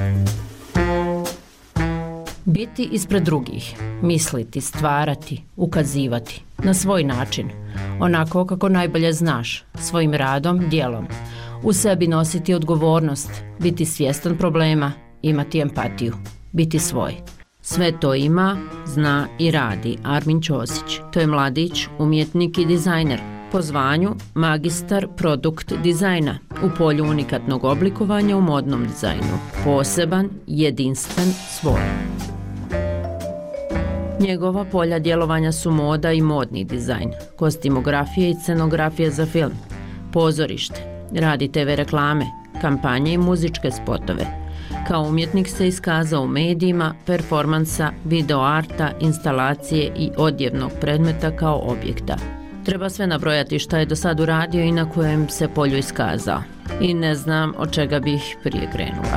Biti ispred drugih, misliti, stvarati, ukazivati, na svoj način, onako kako najbolje znaš, svojim radom, djelom. U sebi nositi odgovornost, biti svjestan problema, imati empatiju, biti svoj. Sve to ima, zna i radi Armin Ćosić. To je mladić, umjetnik i dizajner. Po zvanju magistar produkt dizajna u polju unikatnog oblikovanja u modnom dizajnu. Poseban, jedinstven, svoj. Njegova polja djelovanja su moda i modni dizajn, kostimografija i scenografija za film, pozorište, radi TV reklame, kampanje i muzičke spotove. Kao umjetnik se iskazao u medijima, performansa, videoarta, instalacije i odjevnog predmeta kao objekta. Treba sve nabrojati šta je do sad uradio i na kojem se polju iskazao. I ne znam od čega bih prije krenula.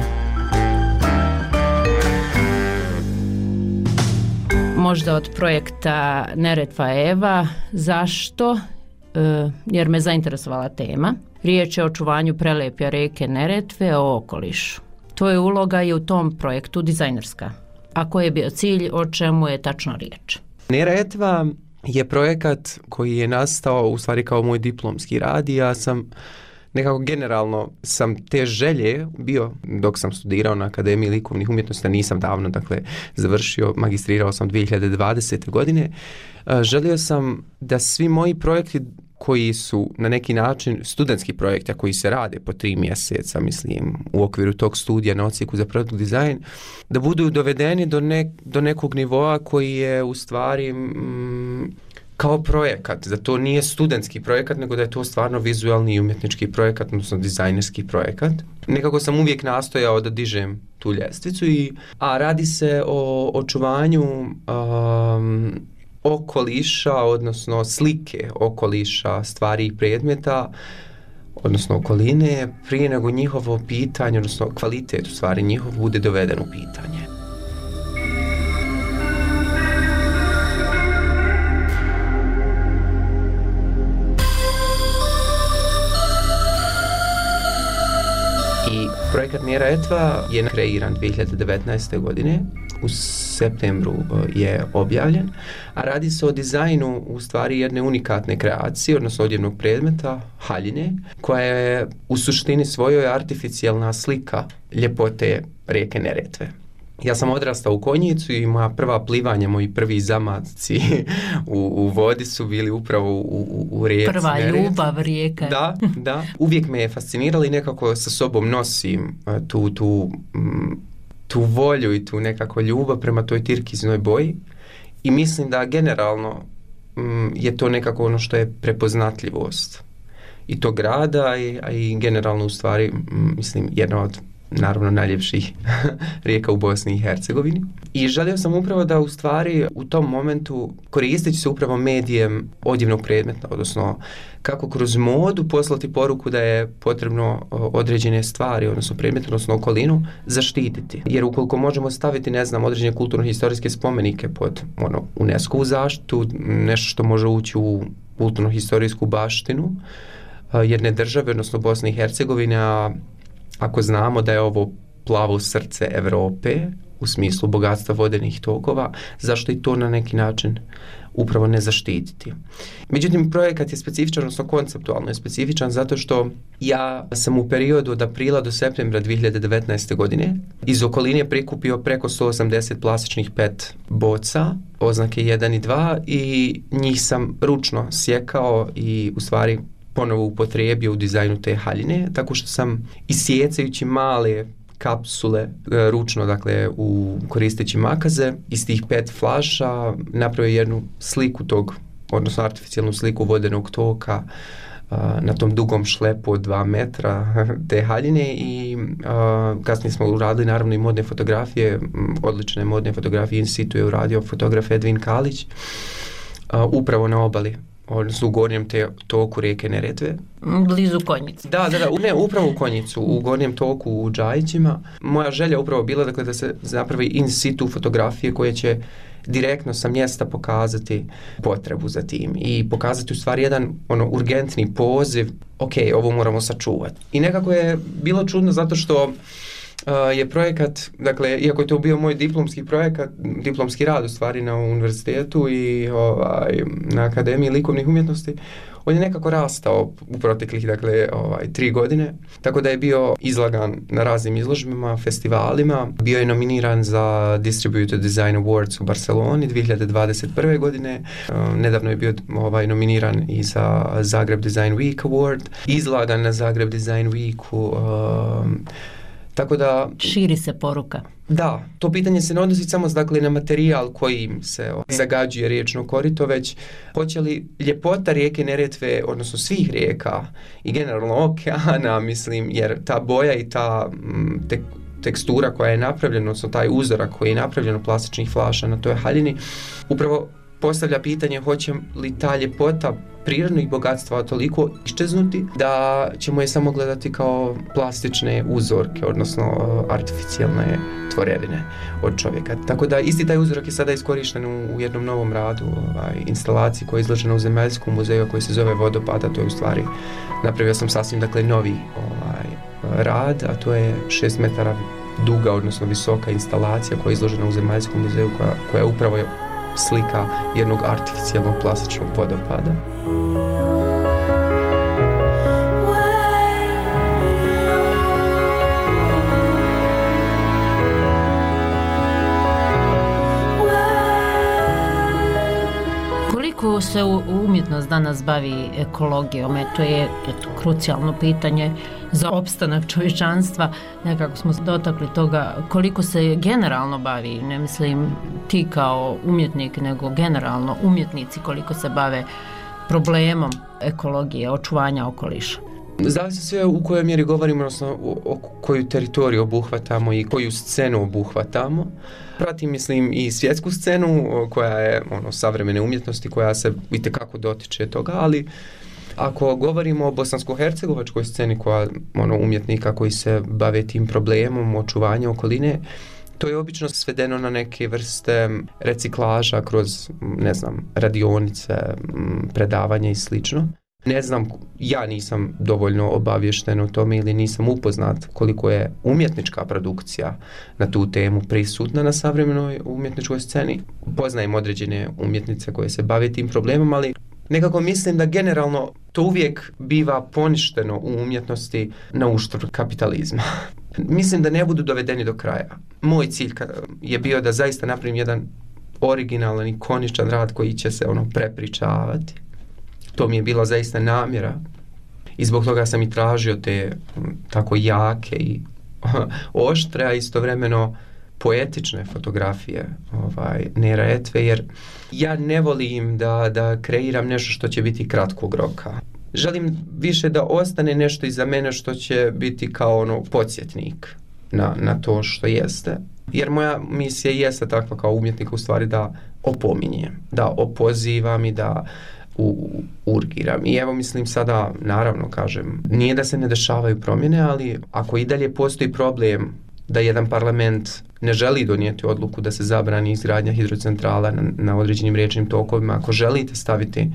Možda od projekta Neretva Eva. Zašto? Jer me zainteresovala tema. Riječ je o očuvanju prelepja rijeke Neretve, o okolišu. To je uloga i u tom projektu dizajnerska. A koji je bio cilj, o čemu je tačno riječ? Neretva je projekat koji je nastao u stvari kao moj diplomski rad i ja sam nekako generalno sam te želje bio dok sam studirao na Akademiji likovnih umjetnosti, nisam davno završio, magistrirao sam 2020. godine. Želio sam da svi moji projekti koji su na neki način studentski projekti, a koji se rade po 3 mjeseca, mislim, u okviru tog studija na odsjeku za produkt dizajn, da budu dovedeni do nekog nivoa koji je u stvari kao projekat, da to nije studentski projekat, nego da je to stvarno vizualni i umjetnički projekat, odnosno dizajnerski projekat. Nekako sam uvijek nastojao da dižem tu ljestvicu, a radi se o očuvanju okoliša, odnosno slike okoliša, stvari i predmeta, odnosno okoline, prije nego njihovo pitanje, odnosno kvalitet u stvari njihov bude doveden u pitanje. Projekat Neretva je kreiran 2019. godine, u septembru je objavljen, a radi se o dizajnu u stvari jedne unikatne kreacije, odnosno odjevnog predmeta, haljine, koja je u suštini svojoj artificijalna slika ljepote rijeke Neretve. Ja sam odrastao u Konjicu i moja prva plivanja, moji prvi zamaci u vodi su bili upravo u rijeci Prva Neretve. Ljubav rijeka. Da. Uvijek me je fascinirala i nekako sa sobom nosim tu volju i tu nekako ljubav prema toj tirkiznoj boji. I mislim da generalno je to nekako ono što je prepoznatljivost i tog grada, a i generalno u stvari, mislim, jedna od naravno najljepših rijeka u Bosni i Hercegovini. I želio sam upravo da u stvari u tom momentu koristeći se upravo medijem odjevnog predmeta, odnosno kako kroz modu poslati poruku da je potrebno određene stvari, odnosno predmete, odnosno okolinu, zaštititi. Jer ukoliko možemo staviti, određene kulturno-historijske spomenike pod UNESCO-vu zaštitu, nešto što može ući u kulturno-historijsku baštinu jedne države, odnosno Bosne i Hercegovine, ako znamo da je ovo plavo srce Europe, u smislu bogatstva vodenih tokova, zašto i to na neki način upravo ne zaštititi. Međutim, projekat je specifičan, odnosno konceptualno je specifičan zato što ja sam u periodu od aprila do septembra 2019. godine iz okoline prikupio preko 180 plastičnih PET boca, oznake 1 i 2, i njih sam ručno sjekao i u stvari ponovo upotrijebio u dizajnu te haljine, tako što sam isjecajući male kapsule ručno, dakle koristeći makaze iz tih 5 flaša napravio jednu sliku tog, odnosno artificijalnu sliku vodenog toka na tom dugom šlepu od 2 metra te haljine i kasnije smo uradili naravno i modne fotografije, odlične modne fotografije, in situ je uradio fotograf Edvin Kalić upravo na obali, odnosno u gornjem toku rijeke Neretve. Blizu Konjice. Da, ne, upravo u Konjicu, u gornjem toku u Džajićima. Moja želja upravo bila dakle, da se napravi in situ fotografije koje će direktno sa mjesta pokazati potrebu za tim i pokazati u stvari jedan urgentni poziv, ok, ovo moramo sačuvati. I nekako je bilo čudno zato što je projekat, dakle, iako je to bio moj diplomski rad u stvari na univerzitetu i na Akademiji likovnih umjetnosti, on je nekako rastao u proteklih, dakle, 3 godine, tako da je bio izlagan na raznim izložbama, festivalima, bio je nominiran za Distributed Design Awards u Barceloni 2021. godine, nedavno je bio nominiran i za Zagreb Design Week Award, izlagan na Zagreb Design Weeku, tako da širi se poruka. Da, to pitanje se ne odnosi samo dakle, na materijal kojim se zagađuje riječno korito, već hoće li ljepota rijeke Neretve, odnosno svih rijeka i generalno okeana, mislim, jer ta boja i ta tekstura koja je napravljena, odnosno taj uzorak koji je napravljen od plastičnih flaša na toj haljini, upravo postavlja pitanje hoće li ta ljepota prirodnih bogatstva toliko iščeznuti da ćemo je samo gledati kao plastične uzorke, odnosno artificijalne tvorevine od čovjeka. Tako da isti taj uzorak je sada iskorišten u jednom novom radu, instalaciji koja je izložena u Zemaljskom muzeju koji se zove Vodopad, a to je u stvari napravio sam sasvim dakle novi rad, a to je 6 metara duga, odnosno visoka instalacija koja je izložena u Zemaljskom muzeju koja je upravo slika jednog artificijalnog plastičnog vodopada. Koliko se umjetnost danas bavi ekologijom, to je krucijalno pitanje za opstanak čovječanstva. Nekako smo dotakli toga koliko se generalno bavi, ne mislim ti kao umjetnik, nego generalno umjetnici koliko se bave problemom ekologije, očuvanja okoliša. Zavisi sve u kojoj mjeri govorimo, odnosno o koju teritoriju obuhvatamo i koju scenu obuhvatamo. Pratim, mislim, i svjetsku scenu koja je savremene umjetnosti koja se itekako dotiče toga, ali ako govorimo o bosansko-hercegovačkoj sceni koja umjetnika koji se bave tim problemom očuvanja okoline, to je obično svedeno na neke vrste reciklaža kroz, ne znam, radionice, predavanja i slično. Ne znam, ja nisam dovoljno obavješten o tome ili nisam upoznat koliko je umjetnička produkcija na tu temu prisutna na savremenoj umjetničkoj sceni. Poznajem određene umjetnice koje se bave tim problemom, ali nekako mislim da generalno to uvijek biva poništeno u umjetnosti na uštrb kapitalizma. Mislim da ne budu dovedeni do kraja. Moj cilj je bio da zaista napravim jedan originalan i koničan rad koji će se prepričavati. To mi je bila zaista namjera i zbog toga sam i tražio te tako jake i oštre, a istovremeno poetične fotografije Neretve, jer ja ne volim da kreiram nešto što će biti kratkog roka. Želim više da ostane nešto iza mene što će biti kao podsjetnik na to što jeste. Jer moja misija jeste takva kao umjetnika u stvari da opominjem, da opozivam i da urgiram. I evo mislim sada, naravno kažem, nije da se ne dešavaju promjene, ali ako i dalje postoji problem da jedan parlament ne želi donijeti odluku da se zabrani izgradnja hidrocentrala na određenim riječnim tokovima, ako želite staviti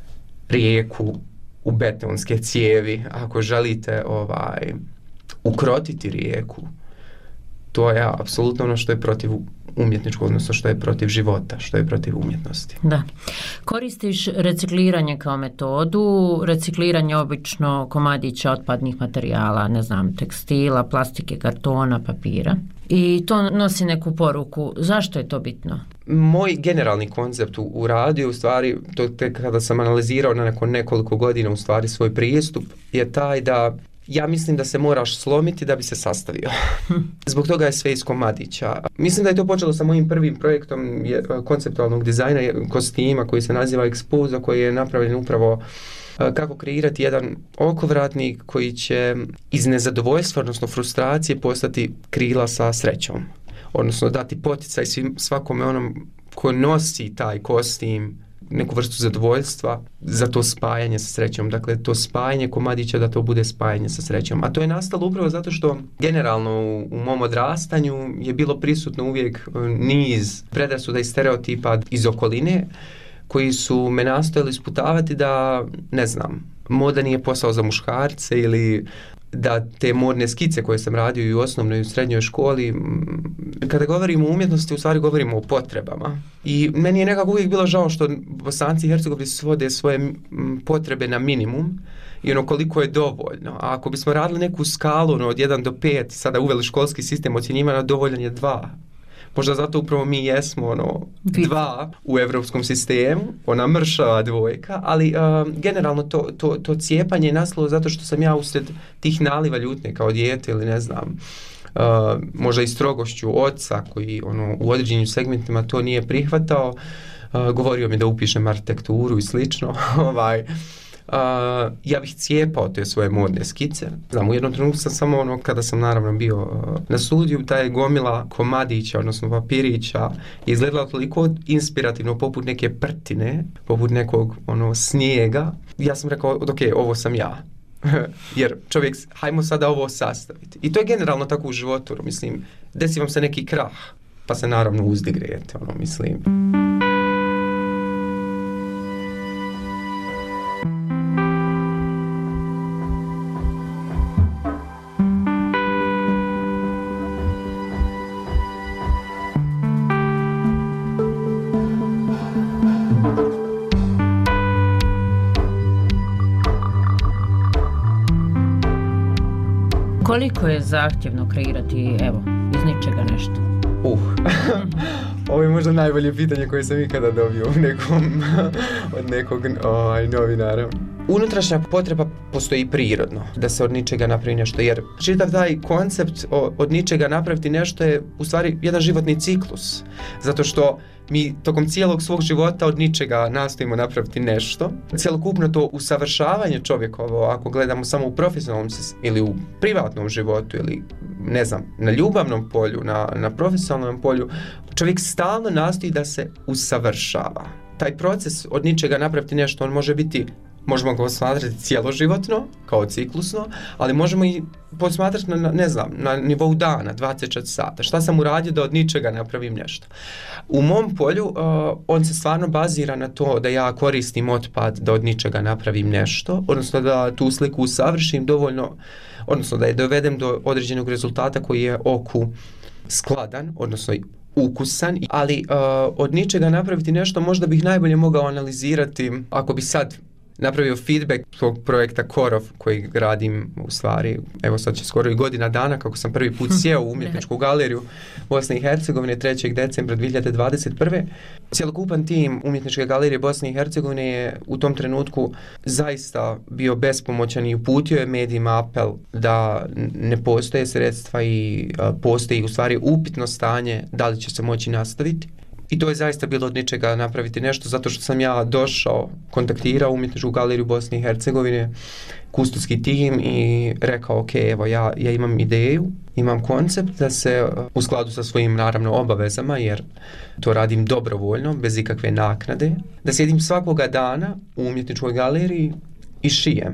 rijeku u betonske cijevi, ako želite ukrotiti rijeku, to je apsolutno ono što je protiv umjetničkog, odnosno što je protiv života, što je protiv umjetnosti. Da. Koristiš recikliranje kao metodu, recikliranje obično komadića otpadnih materijala, ne znam, tekstila, plastike, kartona, papira. I to nosi neku poruku. Zašto je to bitno? Moj generalni koncept u radiju, u stvari, to tek kada sam analizirao nakon nekoliko godina u stvari svoj pristup, je taj da ja mislim da se moraš slomiti da bi se sastavio. Zbog toga je sve iz komadića. Mislim da je to počelo sa mojim prvim projektom konceptualnog dizajna kostima koji se naziva Exposa, koji je napravljen upravo kako kreirati jedan okovratnik koji će iz nezadovoljstva, odnosno frustracije, postati krila sa srećom. Odnosno dati poticaj svakome onom ko nosi taj kostim neku vrstu zadovoljstva za to spajanje sa srećom. Dakle, to spajanje komadića da to bude spajanje sa srećom. A to je nastalo upravo zato što generalno u mom odrastanju je bilo prisutno uvijek niz predrasuda i stereotipa iz okoline koji su me nastojali sputavati da, ne znam, moda nije posao za muškarce ili da te modne skice koje sam radio i u osnovnoj i u srednjoj školi, kada govorimo o umjetnosti, u stvari govorimo o potrebama. I meni je nekako uvijek bilo žao što Bosanci i Hercegovci svode svoje potrebe na minimum i ono koliko je dovoljno. A ako bismo radili neku skalu od 1 do 5, sada uveli školski sistem ocjenjivanja, dovoljan je 2. Možda zato upravo mi jesmo 2 u evropskom sistemu, ona mršava 2, ali generalno to cijepanje je nastalo zato što sam ja usred tih naliva ljutnje kao dijete ili ne znam, možda i strogošću oca koji u određenim segmentima to nije prihvatao, govorio mi da upišem arhitekturu i slično, ja bih cijepao te svoje modne skice. Znam, u jednom trenutku sam samo kada sam naravno bio na studiju, ta je gomila komadića, odnosno papirića, izgledala toliko inspirativno, poput neke prtine, poput nekog snijega. Ja sam rekao, ok, ovo sam ja. Jer čovjek, hajmo sada ovo sastaviti. I to je generalno tako u životu, mislim, desi vam se neki krah, pa se naravno uzdigrejete, mislim. Koliko je zahtjevno kreirati, evo, iz ničega nešto? Ovo je možda najbolje pitanje koje sam ikada dobio od nekog novinara. Unutrašnja potreba postoji prirodno, da se od ničega napravi nešto, jer čitav taj koncept od ničega napraviti nešto je u stvari jedan životni ciklus, zato što mi tokom cijelog svog života od ničega nastojimo napraviti nešto. Cjelokupno to usavršavanje čovjekovo, ako gledamo samo u profesionalnom ili u privatnom životu ili ne znam, na ljubavnom polju, na profesionalnom polju, čovjek stalno nastoji da se usavršava. Taj proces od ničega napraviti nešto, on može biti, možemo ga posmatrati cijeloživotno, kao ciklusno, ali možemo i posmatrati na nivou dana, 24 sata. Šta sam uradio da od ničega napravim nešto? U mom polju on se stvarno bazira na to da ja koristim otpad da od ničega napravim nešto, odnosno da tu sliku usavršim dovoljno, odnosno da je dovedem do određenog rezultata koji je oku skladan, odnosno ukusan, ali od ničega napraviti nešto možda bih najbolje mogao analizirati ako bi sad napravio feedback tog projekta Korov koji radim u stvari, evo sad će skoro i godina dana kako sam prvi put sjeo u umjetničku galeriju Bosne i Hercegovine 3. decembra 2021. Cjelokupan tim umjetničke galerije Bosne i Hercegovine je u tom trenutku zaista bio bespomoćan i uputio je medijima apel da ne postoje sredstva i postoji u stvari upitno stanje da li će se moći nastaviti. I to je zaista bilo od ničega napraviti nešto, zato što sam ja došao, kontaktirao umjetničku galeriju Bosne i Hercegovine, kustovski tim i rekao, ok, evo ja imam ideju, imam koncept da se u skladu sa svojim naravno obavezama, jer to radim dobrovoljno, bez ikakve naknade, da sjedim svakoga dana u umjetničkoj galeriji i šijem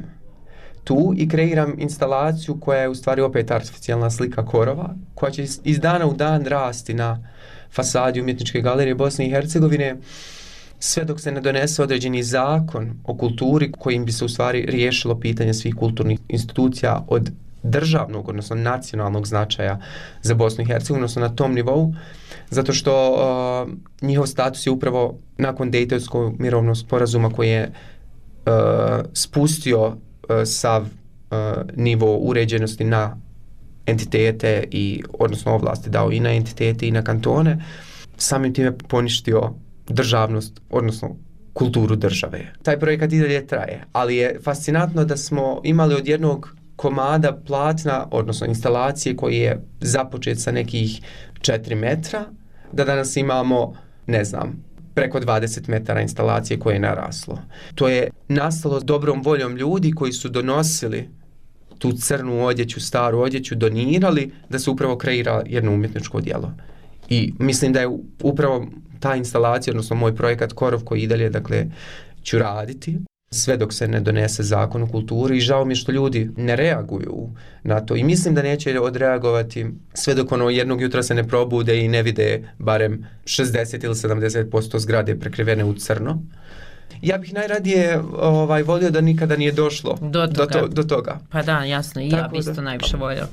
tu i kreiram instalaciju koja je u stvari opet artificijalna slika korova, koja će iz dana u dan rasti na fasadi umjetničke galerije Bosne i Hercegovine, sve dok se ne donese određeni zakon o kulturi kojim bi se u stvari riješilo pitanje svih kulturnih institucija od državnog, odnosno nacionalnog značaja za Bosnu i Hercegovinu, odnosno na tom nivou, zato što njihov status je upravo nakon Dejtonskog mirovnog sporazuma koji je spustio sav nivo uređenosti na entitete i odnosno ovlasti dao i na entitete i na kantone, samim time poništio državnost, odnosno kulturu države. Taj projekat i dalje traje, ali je fascinantno da smo imali od jednog komada platna, odnosno instalacije koji je započet sa nekih 4 metra, da danas imamo, ne znam, preko 20 metara instalacije koje je naraslo. To je nastalo dobrom voljom ljudi koji su donosili tu crnu odjeću, staru odjeću, donirali da se upravo kreira jedno umjetničko djelo. I mislim da je upravo ta instalacija, odnosno moj projekat Korov koji i dalje, dakle, ću raditi sve dok se ne donese zakon o kulturi i žao mi je što ljudi ne reaguju na to i mislim da neće odreagovati sve dok jednog jutra se ne probude i ne vide barem 60 ili 70% zgrade prekrivene u crno. Ja bih najradije volio da nikada nije došlo do toga. Pa da, jasno, i ja bih isto najviše volio.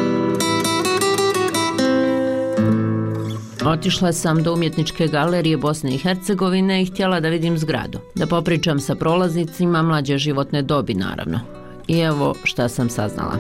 Otišla sam do Umjetničke galerije Bosne i Hercegovine i htjela da vidim zgradu. Da popričam sa prolaznicima mlađe životne dobi, naravno. I evo šta sam saznala.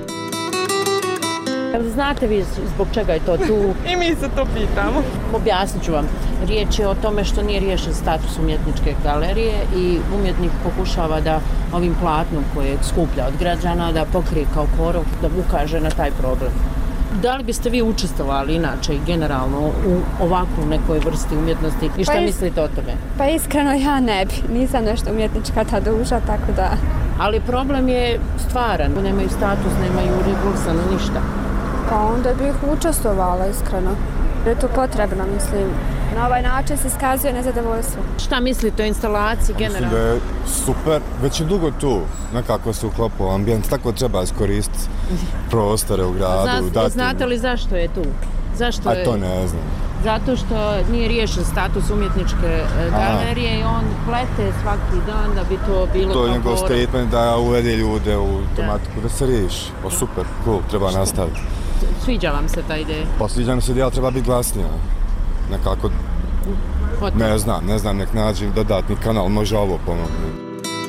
Znate vi zbog čega je to tu? I mi se to pitamo. Objasnit ću vam. Riječ je o tome što nije riješen status Umjetničke galerije i umjetnik pokušava da ovim platnom koje skuplja od građana da pokrije kao korov, da ukaže na taj problem. Da li biste vi učestvovali inače i generalno u ovakvu nekoj vrsti umjetnosti i šta mislite o tome? Pa iskreno ja ne bi, nisam nešto umjetnička ta duža, tako da... Ali problem je stvaran, nemaju status, nemaju regulsano ništa. Pa onda bih učestvovala iskreno, jer je to potrebno, mislim. Na ovaj način se iskazuje nezadovoljstvo. Šta mislite o instalaciji generalno? Mislim da je super, već je dugo tu, nekako se uklopao ambijent, tako treba iskoristiti prostore u gradu. Znate li zašto je tu? A to ne znam. Zato što nije riješen status Umjetničke galerije i on plete svaki dan da bi to bilo... To je njegov statement da uvede ljude u tematiku, da se riješi. O super, cool, treba nastaviti. Sviđa vam se ta ideja? Pa sviđa mi se ideja, treba biti glasnija. Nekako, ne znam, nek nađem dodatni kanal, može ovo pomoći.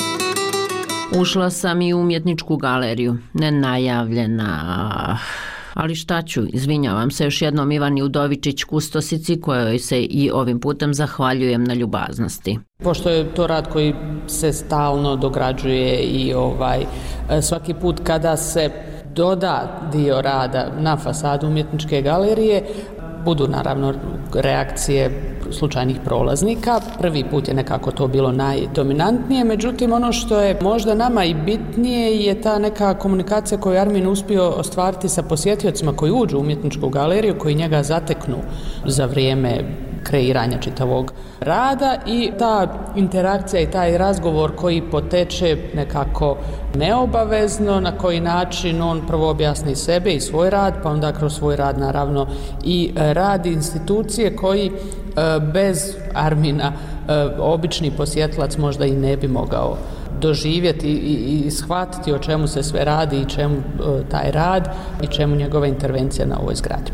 Ušla sam i u Umjetničku galeriju, nenajavljena. Ali šta ću, izvinjavam se još jednom Ivani Udovičić Kustosici kojoj se i ovim putem zahvaljujem na ljubaznosti. Pošto je to rad koji se stalno dograđuje i svaki put kada se doda dio rada na fasadu Umjetničke galerije, budu naravno reakcije slučajnih prolaznika. Prvi put je nekako to bilo najdominantnije, međutim ono što je možda nama i bitnije je ta neka komunikacija koju je Armin uspio ostvariti sa posjetiocima koji uđu u Umjetničku galeriju, koji njega zateknu za vrijeme kreiranja čitavog rada i ta interakcija i taj razgovor koji poteče nekako neobavezno, na koji način on prvo objasni sebe i svoj rad, pa onda kroz svoj rad naravno i rad institucije koji bez Armina obični posjetilac možda i ne bi mogao doživjeti i shvatiti o čemu se sve radi i čemu taj rad i čemu njegova intervencija na ovoj zgradi.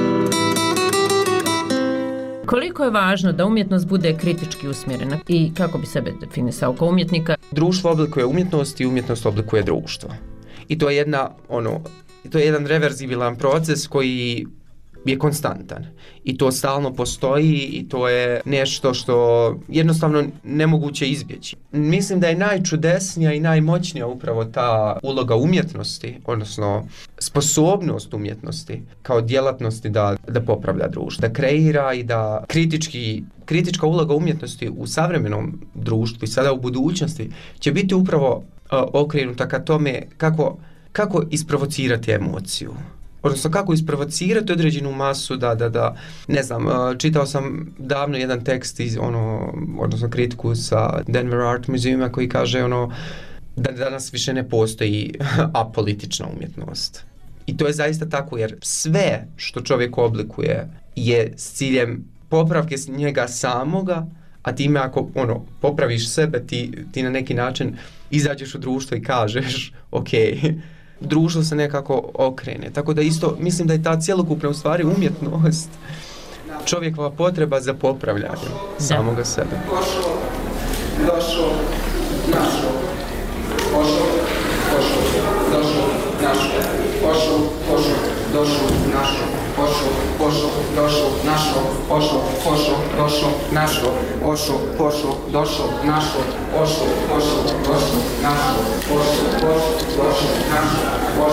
Koliko je važno da umjetnost bude kritički usmjerena i kako bi sebe definisao kao umjetnika? Društvo oblikuje umjetnost i umjetnost oblikuje društvo. I to je jedan reverzibilan proces koji je konstantan. I to stalno postoji i to je nešto što jednostavno nemoguće izbjeći. Mislim da je najčudesnija i najmoćnija upravo ta uloga umjetnosti, odnosno sposobnost umjetnosti kao djelatnosti da popravlja društvo, da kreira i da kritička uloga umjetnosti u savremenom društvu i sada u budućnosti će biti upravo okrenuta ka tome kako isprovocirati emociju. Odnosno kako isprovocirati određenu masu da ne znam, čitao sam davno jedan tekst odnosno kritiku sa Denver Art Museuma koji kaže da danas više ne postoji apolitična umjetnost. I to je zaista tako jer sve što čovjek oblikuje je s ciljem popravke s njega samoga, a time ako popraviš sebe ti na neki način izađeš u društvo i kažeš ok, društvo se nekako okrene. Tako da isto mislim da je ta cjelokupna u stvari umjetnost čovjekova potreba za popravljanjem samoga sebe. Došao, našao, pošao, došao, našao, pošao, došao, našao, pošao, došao, našao, pošao, došao, našao, pošao, došao, našao, pošao, došao, našao, pošao, došao, našao,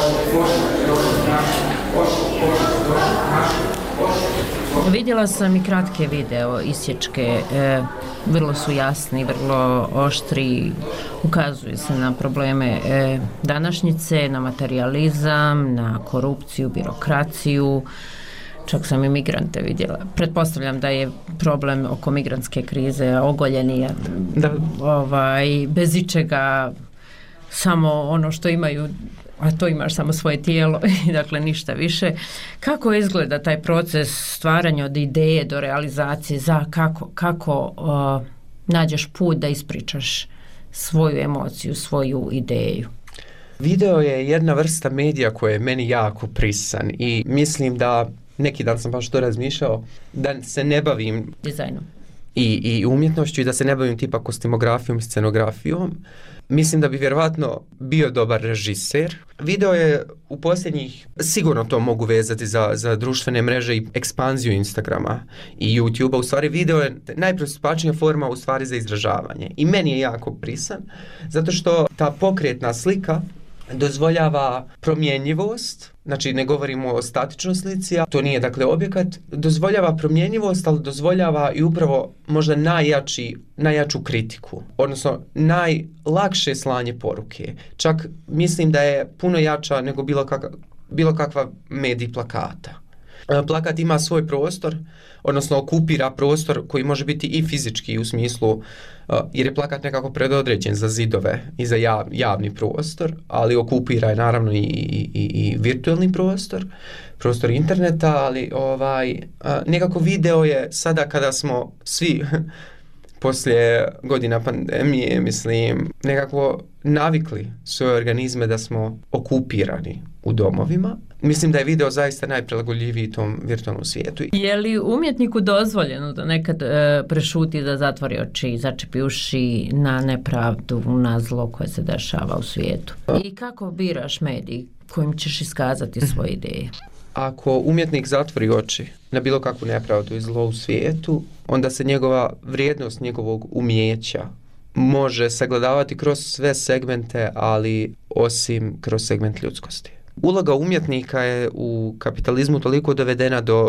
Vidjela sam i kratke video isječke, vrlo su jasni, vrlo oštri, ukazuju se na probleme današnjice, na materijalizam, na korupciju, birokraciju, čak sam i migrante vidjela. Pretpostavljam da je problem oko migrantske krize ogoljeni, bez ičega, samo ono što imaju, a to imaš samo svoje tijelo i dakle ništa više. Kako izgleda taj proces stvaranja od ideje do realizacije, kako nađeš put da ispričaš svoju emociju, svoju ideju? Video je jedna vrsta medija koja je meni jako prisan i mislim da neki dan sam baš to razmišljao, da se ne bavim dizajnom i umjetnošću i da se ne bavim tipa kostimografijom, scenografijom. Mislim da bi vjerovatno bio dobar režiser. Video je u posljednjih, sigurno to mogu vezati za društvene mreže i ekspanziju Instagrama i YouTubea. U stvari video je najpristupačnija forma u stvari za izražavanje. I meni je jako prisan, zato što ta pokretna slika dozvoljava promjenjivost, znači ne govorimo o statičnoj slici, to nije dakle objekat, dozvoljava promjenjivost, ali dozvoljava i upravo možda najjaču kritiku, odnosno najlakše slanje poruke. Čak mislim da je puno jača nego bilo kakva medij plakata. Plakat ima svoj prostor, odnosno okupira prostor koji može biti i fizički u smislu, jer je plakat nekako predodređen za zidove i za javni prostor, ali okupira je naravno i virtualni prostor interneta, ali nekako video je sada kada smo svi poslije godina pandemije, mislim, nekako navikli svoje organizme da smo okupirani u domovima. Mislim da je video zaista najprilagodljiviji tom virtualnom svijetu. Je li umjetniku dozvoljeno da nekad prešuti, da zatvori oči, začepi uši na nepravdu, na zlo koje se dešava u svijetu? I kako biraš medij kojim ćeš iskazati svoje ideje? Ako umjetnik zatvori oči na bilo kakvu nepravdu i zlo u svijetu, onda se njegova vrijednost njegovog umijeća može sagledavati kroz sve segmente, ali osim kroz segment ljudskosti. Uloga umjetnika je u kapitalizmu toliko dovedena do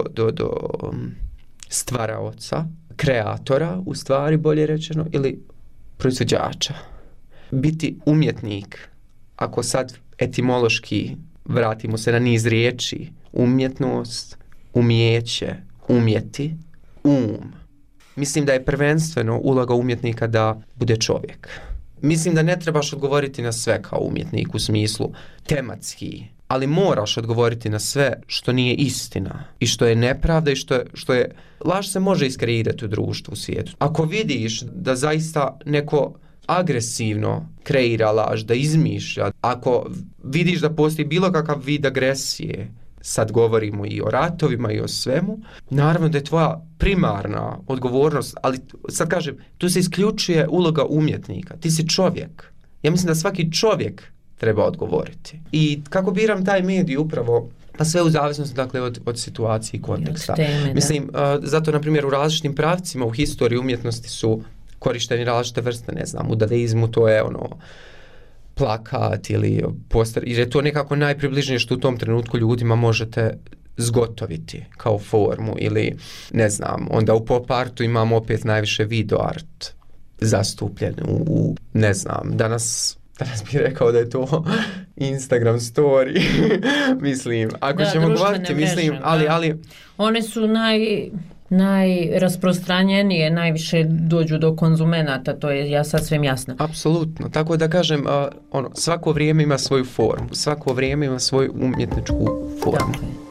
stvaraoca, kreatora, u stvari bolje rečeno, ili proizvođača. Biti umjetnik, ako sad etimološki vratimo se na niz riječi, umjetnost, umijeće, umjeti, mislim da je prvenstveno uloga umjetnika da bude čovjek. Mislim da ne trebaš odgovoriti na sve kao umjetnik u smislu tematski, ali moraš odgovoriti na sve što nije istina i što je nepravda i što je laž se može iskreirati u društvu, u svijetu. Ako vidiš da zaista neko agresivno kreira laž, da izmišlja, ako vidiš da postoji bilo kakav vid agresije, sad govorimo i o ratovima i o svemu, naravno da je tvoja primarna odgovornost, ali sad kažem, tu se isključuje uloga umjetnika. Ti si čovjek. Ja mislim da svaki čovjek treba odgovoriti. I kako biram taj medij upravo, pa sve u zavisnosti dakle od situacije i konteksta. Mislim, zato na primjer u različitim pravcima u historiji umjetnosti su korišteni različite vrste, ne znam, u dadaizmu to je plakat ili poster, jer je to nekako najpribližnije što u tom trenutku ljudima možete zgotoviti kao formu, ili ne znam, onda u pop artu imamo opet najviše video art zastupljen u ne znam, danas bih rekao da je to Instagram story. Mislim, ako ćemo govoriti, mislim, ali one su najrasprostranjenije, najviše dođu do konzumenata, to je ja sad svem jasno. Apsolutno, tako da kažem, svako vrijeme ima svoju formu, svako vrijeme ima svoju umjetničku formu.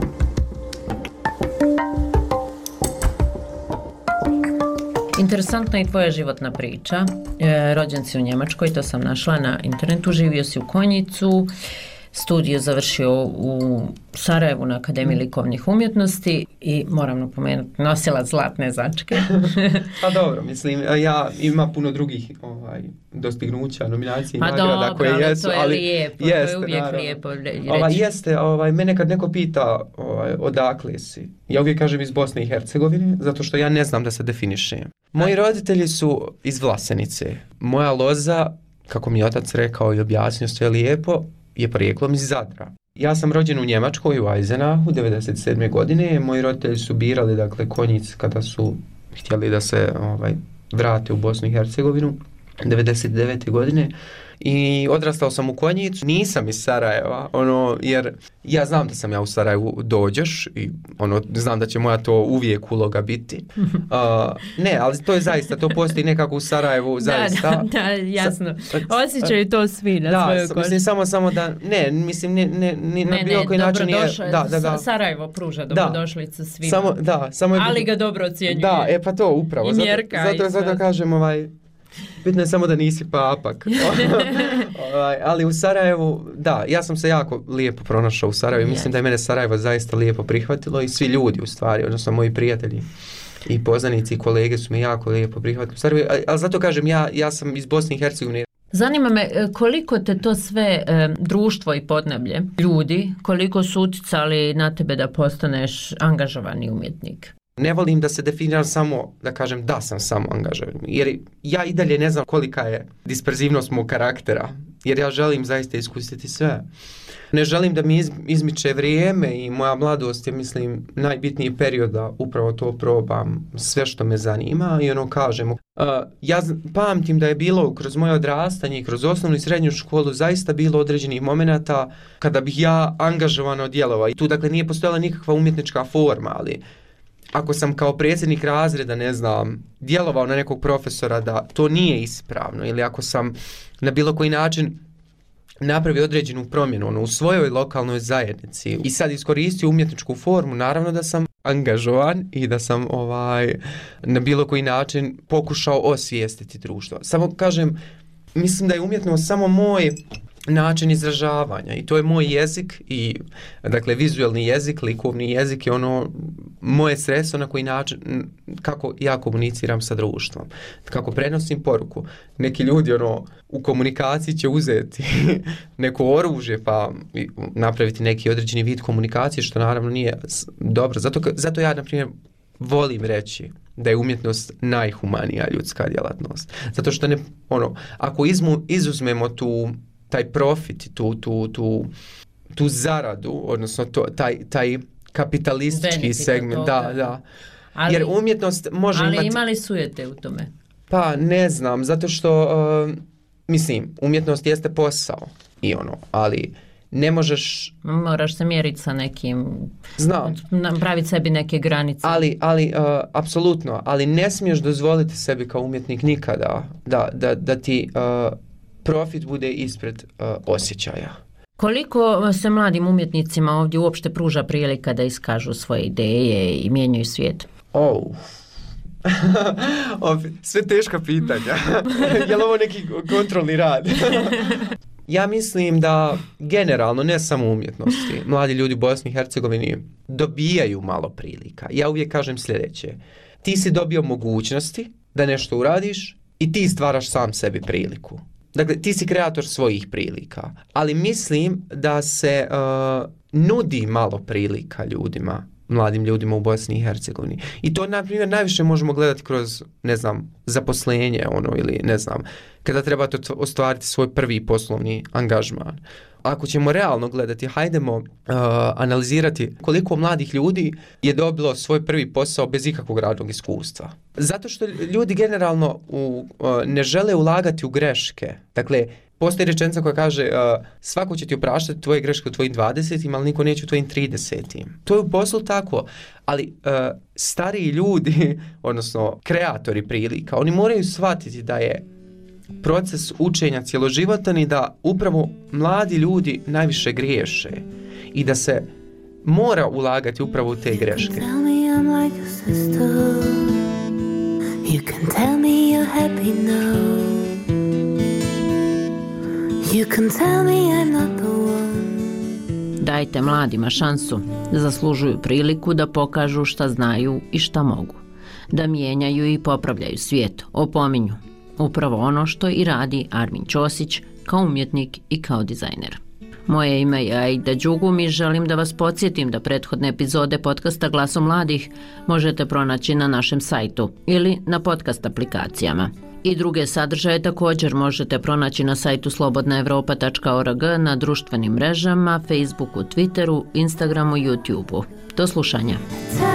Interesantna je tvoja životna priča. Rođen si u Njemačkoj, to sam našla na internetu, živio si u Konjicu, studiju završio u Sarajevu na Akademiji likovnih umjetnosti i moram napomenuti, nosila zlatne začke. Pa dobro, mislim, ja imam puno drugih dostignuća, nominacije i nagrada koje jesu, ali lijepo, jeste, to je uvijek naravno. lijepo reći. Jeste, mene kad neko pita odakle si, ja uvijek kažem iz Bosne i Hercegovine, zato što ja ne znam da se definišem. Moji roditelji su iz Vlasenice. Moja loza, kako mi je otac rekao i objasnio sve lijepo, je porijeklom iz Zadra. Ja sam rođen u Njemačkoj, u Eisenachu, 1997. godine. Moji roditelji su birali, dakle, konjic kada su htjeli da se vrate u Bosnu i Hercegovinu, 1999. godine. I odrastao sam u Konjicu, nisam iz Sarajeva, jer ja znam da sam ja u Sarajevu dođeš i znam da će moja to uvijek uloga biti. Ne, ali to je zaista, to postoji nekako u Sarajevu, zaista. Da, jasno. Osjećaju to svi na svojoj koži. Mislim, samo da, na bilo koji način je... Da. Sarajevo pruža dobrodošlicu svima. Samo ali ga dobro ocjenjuje. Da, pa to upravo. I mjerka. Zato kažem, bitno je samo da nisi papak. Ali u Sarajevu, da, ja sam se jako lijepo pronašao u Sarajevu. Mislim da je mene Sarajevo zaista lijepo prihvatilo i svi ljudi u stvari, odnosno moji prijatelji i poznanici i kolege su me jako lijepo prihvatili u Sarajevu. Ali zato kažem, ja sam iz Bosne i Hercegovine. Zanima me koliko te to sve društvo i podneblje, ljudi, koliko su utjecali na tebe da postaneš angažovani umjetnik? Ne volim da se definiram samo, da kažem da sam samo angažovan, jer ja i dalje ne znam kolika je disperzivnost mog karaktera, jer ja želim zaista iskusiti sve. Ne želim da mi izmiče vrijeme i moja mladost je, mislim, najbitniji period da upravo to probam, sve što me zanima i kažem. Ja pamtim da je bilo kroz moje odrastanje i kroz osnovnu i srednju školu zaista bilo određenih momenata kada bih ja angažovano djelovao i tu dakle nije postojala nikakva umjetnička forma, ali ako sam kao predsjednik razreda, ne znam, djelovao na nekog profesora da to nije ispravno ili ako sam na bilo koji način napravio određenu promjenu u svojoj lokalnoj zajednici i sad iskoristio umjetničku formu, naravno da sam angažovan i da sam na bilo koji način pokušao osvijestiti društvo. Samo kažem, mislim da je umjetnost samo moj način izražavanja i to je moj jezik i dakle vizualni jezik, likovni jezik je moje sredstvo na koji način kako ja komuniciram sa društvom, kako prenosim poruku. Neki ljudi u komunikaciji će uzeti neko oružje pa napraviti neki određeni vid komunikacije što naravno nije dobro. Zato ja na primjer volim reći da je umjetnost najhumanija ljudska djelatnost. Zato što ako izuzmemo taj profit, tu zaradu, odnosno taj kapitalistički benefit segment, da. Ali, jer umjetnost može imati... Ali imali sujete u tome? Pa ne znam, zato što, mislim, umjetnost jeste posao i ali ne možeš... Moraš se mjeriti sa nekim... Znam. Praviti sebi neke granice. Ali apsolutno, ali ne smiješ dozvoliti sebi kao umjetnik nikada da ti... profit bude ispred osjećaja. Koliko se mladim umjetnicima ovdje uopšte pruža prilika da iskažu svoje ideje i mijenjaju svijet? Sve teška pitanja. Je li ovo neki kontrolni rad? Ja mislim da generalno, ne samo umjetnosti, mladi ljudi u Bosni i Hercegovini dobijaju malo prilika. Ja uvijek kažem sljedeće. Ti si dobio mogućnosti da nešto uradiš i ti stvaraš sam sebi priliku. Dakle, ti si kreator svojih prilika, ali mislim da se nudi malo prilika ljudima, mladim ljudima u Bosni i Hercegovini. I to, na primjer, najviše možemo gledati kroz, ne znam, zaposlenje, ili ne znam, kada trebate ostvariti svoj prvi poslovni angažman. Ako ćemo realno gledati, hajdemo analizirati koliko mladih ljudi je dobilo svoj prvi posao bez ikakvog radnog iskustva. Zato što ljudi generalno ne žele ulagati u greške. Dakle, postoji rečenica koja kaže svako će ti opraštati tvoje greške u tvojim 20-im, ali niko neće u tvojim 30-im. To je u poslu tako, ali stariji ljudi, odnosno kreatori prilika, oni moraju shvatiti da je proces učenja cjeloživotan i da upravo mladi ljudi najviše griješe i da se mora ulagati upravo u te greške. You can tell me you're happy now. You can tell me I'm not the one. Dajte mladima šansu, zaslužuju priliku da pokažu šta znaju i šta mogu. Da mijenjaju i popravljaju svijet, opominju. Upravo ono što i radi Armin Ćosić kao umjetnik i kao dizajner. Moje ime je Aida Đugum i želim da vas podsjetim da prethodne epizode podcasta Glaso mladih možete pronaći na našem sajtu ili na podcast aplikacijama. I druge sadržaje također možete pronaći na sajtu slobodnaevropa.org, na društvenim mrežama, Facebooku, Twitteru, Instagramu i YouTubeu. Do slušanja.